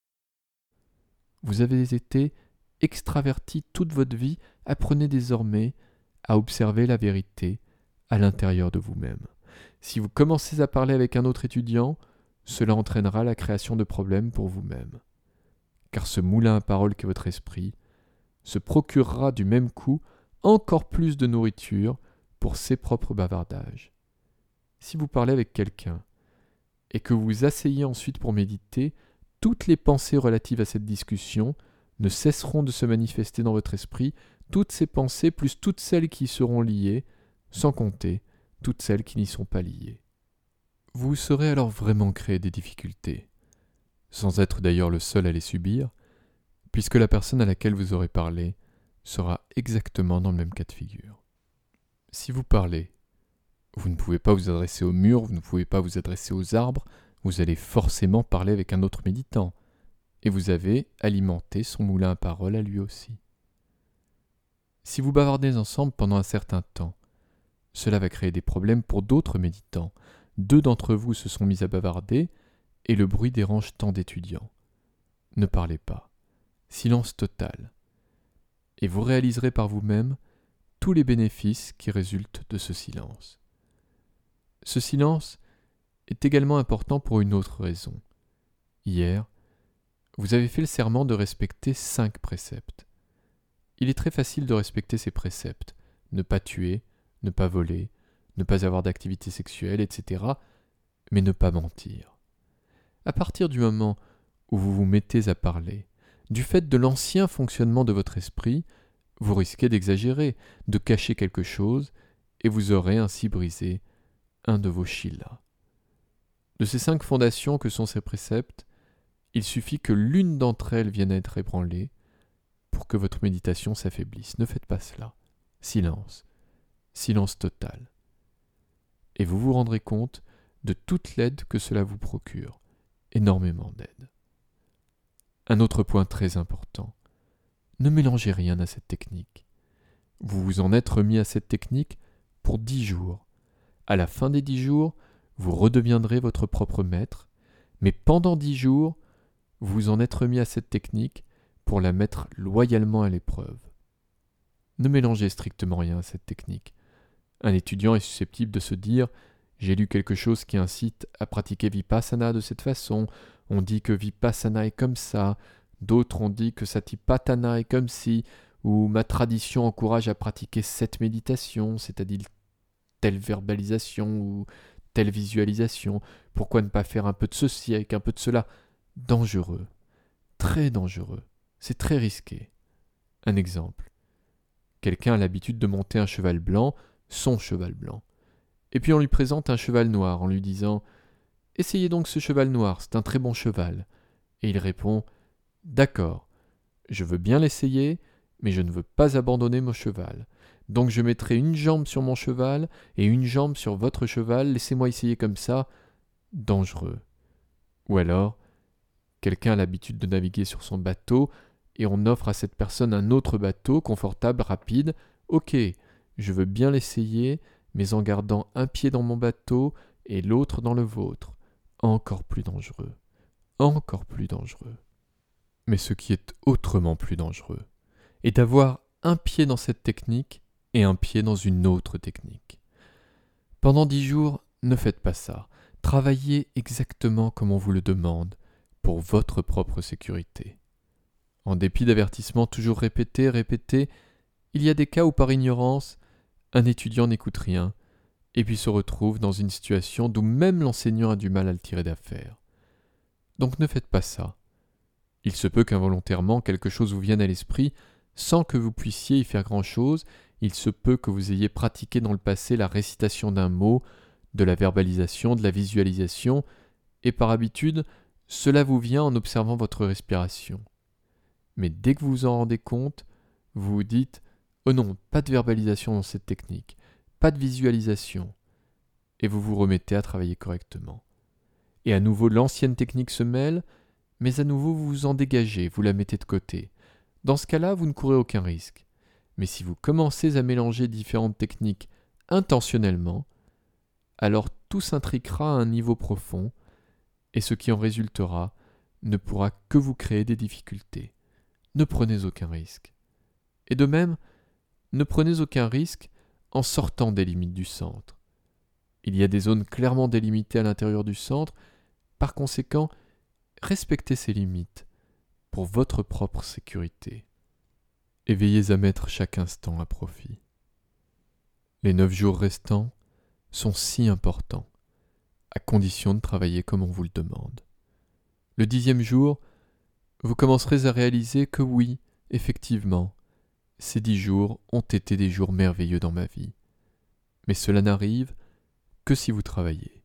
Vous avez été extraverti toute votre vie, apprenez désormais à observer la vérité à l'intérieur de vous-même. Si vous commencez à parler avec un autre étudiant, cela entraînera la création de problèmes pour vous-même. Car ce moulin à paroles qu'est votre esprit se procurera du même coup encore plus de nourriture pour ses propres bavardages. Si vous parlez avec quelqu'un et que vous vous asseyez ensuite pour méditer, toutes les pensées relatives à cette discussion ne cesseront de se manifester dans votre esprit, toutes ces pensées plus toutes celles qui y seront liées, sans compter toutes celles qui n'y sont pas liées. Vous saurez alors vraiment créer des difficultés, sans être d'ailleurs le seul à les subir, puisque la personne à laquelle vous aurez parlé sera exactement dans le même cas de figure. Si vous parlez, vous ne pouvez pas vous adresser au mur, vous ne pouvez pas vous adresser aux arbres, vous allez forcément parler avec un autre méditant, et vous avez alimenté son moulin à paroles à lui aussi. Si vous bavardez ensemble pendant un certain temps, cela va créer des problèmes pour d'autres méditants. 2 d'entre vous se sont mis à bavarder, et le bruit dérange tant d'étudiants. Ne parlez pas. Silence total. Et vous réaliserez par vous-même tous les bénéfices qui résultent de ce silence. Ce silence est également important pour une autre raison. Hier, vous avez fait le serment de respecter 5 préceptes. Il est très facile de respecter ces préceptes, ne pas tuer, ne pas voler, ne pas avoir d'activité sexuelle, etc., mais ne pas mentir. À partir du moment où vous vous mettez à parler, du fait de l'ancien fonctionnement de votre esprit, vous risquez d'exagérer, de cacher quelque chose, et vous aurez ainsi brisé un de vos shīlas. De ces 5 fondations que sont ces préceptes, il suffit que l'une d'entre elles vienne à être ébranlée pour que votre méditation s'affaiblisse. Ne faites pas cela. Silence. Silence total. Et vous vous rendrez compte de toute l'aide que cela vous procure. Énormément d'aide. Un autre point très important. Ne mélangez rien à cette technique. Vous vous en êtes remis à cette technique pour 10 jours. À la fin des 10 jours, vous redeviendrez votre propre maître, mais pendant 10 jours, vous vous en êtes remis à cette technique pour la mettre loyalement à l'épreuve. Ne mélangez strictement rien à cette technique. Un étudiant est susceptible de se dire « J'ai lu quelque chose qui incite à pratiquer Vipassana de cette façon, on dit que Vipassana est comme ça, d'autres ont dit que Satipatthana est comme ci, ou ma tradition encourage à pratiquer cette méditation, c'est-à-dire telle verbalisation ou telle visualisation, pourquoi ne pas faire un peu de ceci avec un peu de cela ?» Dangereux, très dangereux, c'est très risqué. Un exemple. Quelqu'un a l'habitude de monter un cheval blanc, son cheval blanc. Et puis on lui présente un cheval noir en lui disant « Essayez donc ce cheval noir, c'est un très bon cheval. » Et il répond « D'accord, je veux bien l'essayer, mais je ne veux pas abandonner mon cheval. Donc je mettrai une jambe sur mon cheval et une jambe sur votre cheval, laissez-moi essayer comme ça. » Dangereux. Ou alors, quelqu'un a l'habitude de naviguer sur son bateau et on offre à cette personne un autre bateau, confortable, rapide. Ok, je veux bien l'essayer, mais en gardant un pied dans mon bateau et l'autre dans le vôtre. Encore plus dangereux. Encore plus dangereux. Mais ce qui est autrement plus dangereux est d'avoir un pied dans cette technique et un pied dans une autre technique. Pendant 10 jours, ne faites pas ça. Travaillez exactement comme on vous le demande, pour votre propre sécurité. En dépit d'avertissements toujours répétés, il y a des cas où par ignorance, un étudiant n'écoute rien, et puis se retrouve dans une situation d'où même l'enseignant a du mal à le tirer d'affaire. Donc ne faites pas ça. Il se peut qu'involontairement quelque chose vous vienne à l'esprit, sans que vous puissiez y faire grand-chose. Il se peut que vous ayez pratiqué dans le passé la récitation d'un mot, de la verbalisation, de la visualisation, et par habitude, cela vous vient en observant votre respiration. Mais dès que vous vous en rendez compte, vous vous dites Oh non, pas de verbalisation dans cette technique, pas de visualisation. Et vous vous remettez à travailler correctement. Et à nouveau, l'ancienne technique se mêle, mais à nouveau vous vous en dégagez, vous la mettez de côté. Dans ce cas-là, vous ne courez aucun risque. Mais si vous commencez à mélanger différentes techniques intentionnellement, alors tout s'intriquera à un niveau profond, et ce qui en résultera ne pourra que vous créer des difficultés. Ne prenez aucun risque. Et de même, ne prenez aucun risque en sortant des limites du centre. Il y a des zones clairement délimitées à l'intérieur du centre, par conséquent, respectez ces limites pour votre propre sécurité. Et veillez à mettre chaque instant à profit. Les 9 jours restants sont si importants, à condition de travailler comme on vous le demande. Le 10e jour, vous commencerez à réaliser que oui, effectivement, ces 10 jours ont été des jours merveilleux dans ma vie. Mais cela n'arrive que si vous travaillez.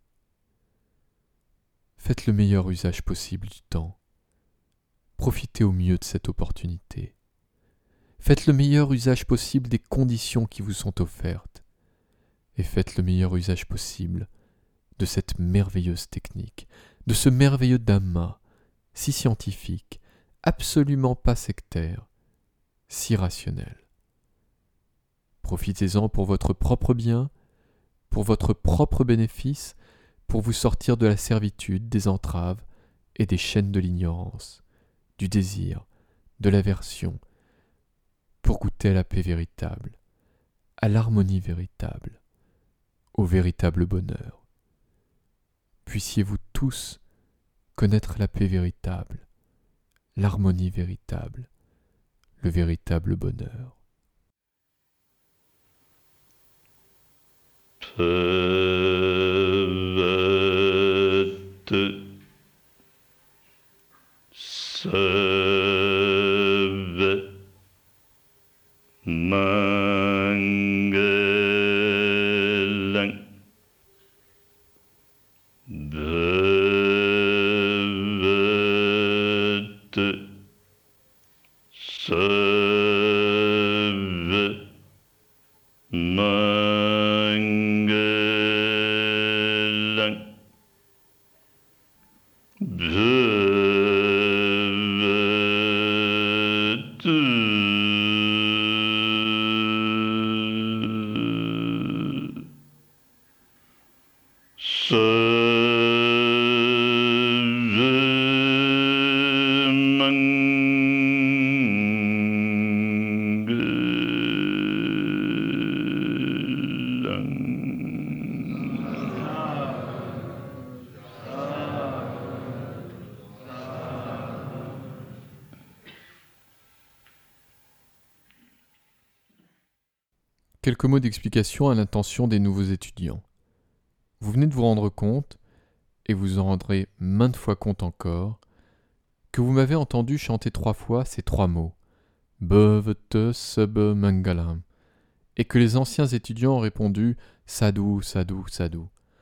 Faites le meilleur usage possible du temps. Profitez au mieux de cette opportunité. Faites le meilleur usage possible des conditions qui vous sont offertes. Et faites le meilleur usage possible de cette merveilleuse technique, de ce merveilleux Dhamma, si scientifique, absolument pas sectaire, si rationnel. Profitez-en pour votre propre bien, pour votre propre bénéfice, pour vous sortir de la servitude, des entraves et des chaînes de l'ignorance, du désir, de l'aversion, pour goûter à la paix véritable, à l'harmonie véritable, au véritable bonheur. Puissiez-vous tous connaître la paix véritable, l'harmonie véritable, le véritable bonheur. Quelques mots d'explication à l'intention des nouveaux étudiants. Vous venez de vous rendre compte, et vous en rendrez maintes fois compte encore, que vous m'avez entendu chanter 3 fois ces 3 mots, Bhavata Sabha Mangalam, et que les anciens étudiants ont répondu Sadhu, Sadhu, Sadhu.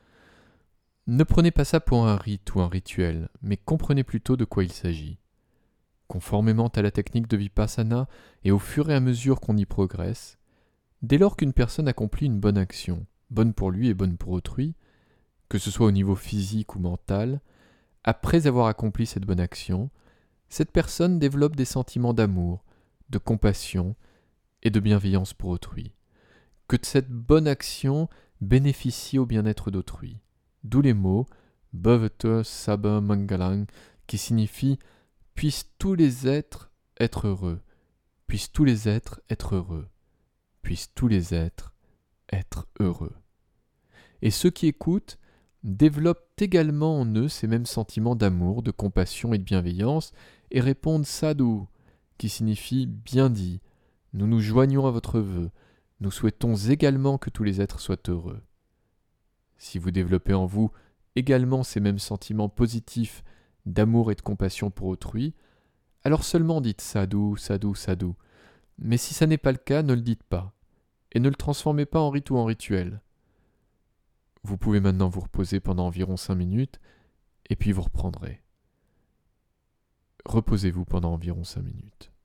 Ne prenez pas ça pour un rite ou un rituel, mais comprenez plutôt de quoi il s'agit. Conformément à la technique de Vipassana et au fur et à mesure qu'on y progresse, dès lors qu'une personne accomplit une bonne action, bonne pour lui et bonne pour autrui, que ce soit au niveau physique ou mental, après avoir accompli cette bonne action, cette personne développe des sentiments d'amour, de compassion et de bienveillance pour autrui. Que cette bonne action bénéficie au bien-être d'autrui. D'où les mots Bhavata Sabha Mangalang qui signifie « puissent tous les êtres être heureux, puissent tous les êtres être heureux, puissent tous les êtres être heureux ». Et ceux qui écoutent développent également en eux ces mêmes sentiments d'amour, de compassion et de bienveillance et répondent Sadhu, qui signifie bien dit, nous nous joignons à votre vœu, nous souhaitons également que tous les êtres soient heureux. Si vous développez en vous également ces mêmes sentiments positifs d'amour et de compassion pour autrui, alors seulement dites Sadhu, Sadhu, Sadhu. Mais si ça n'est pas le cas, ne le dites pas, et ne le transformez pas en rite ou en rituel. Vous pouvez maintenant vous reposer pendant environ 5 minutes, et puis vous reprendrez. Reposez-vous pendant environ 5 minutes.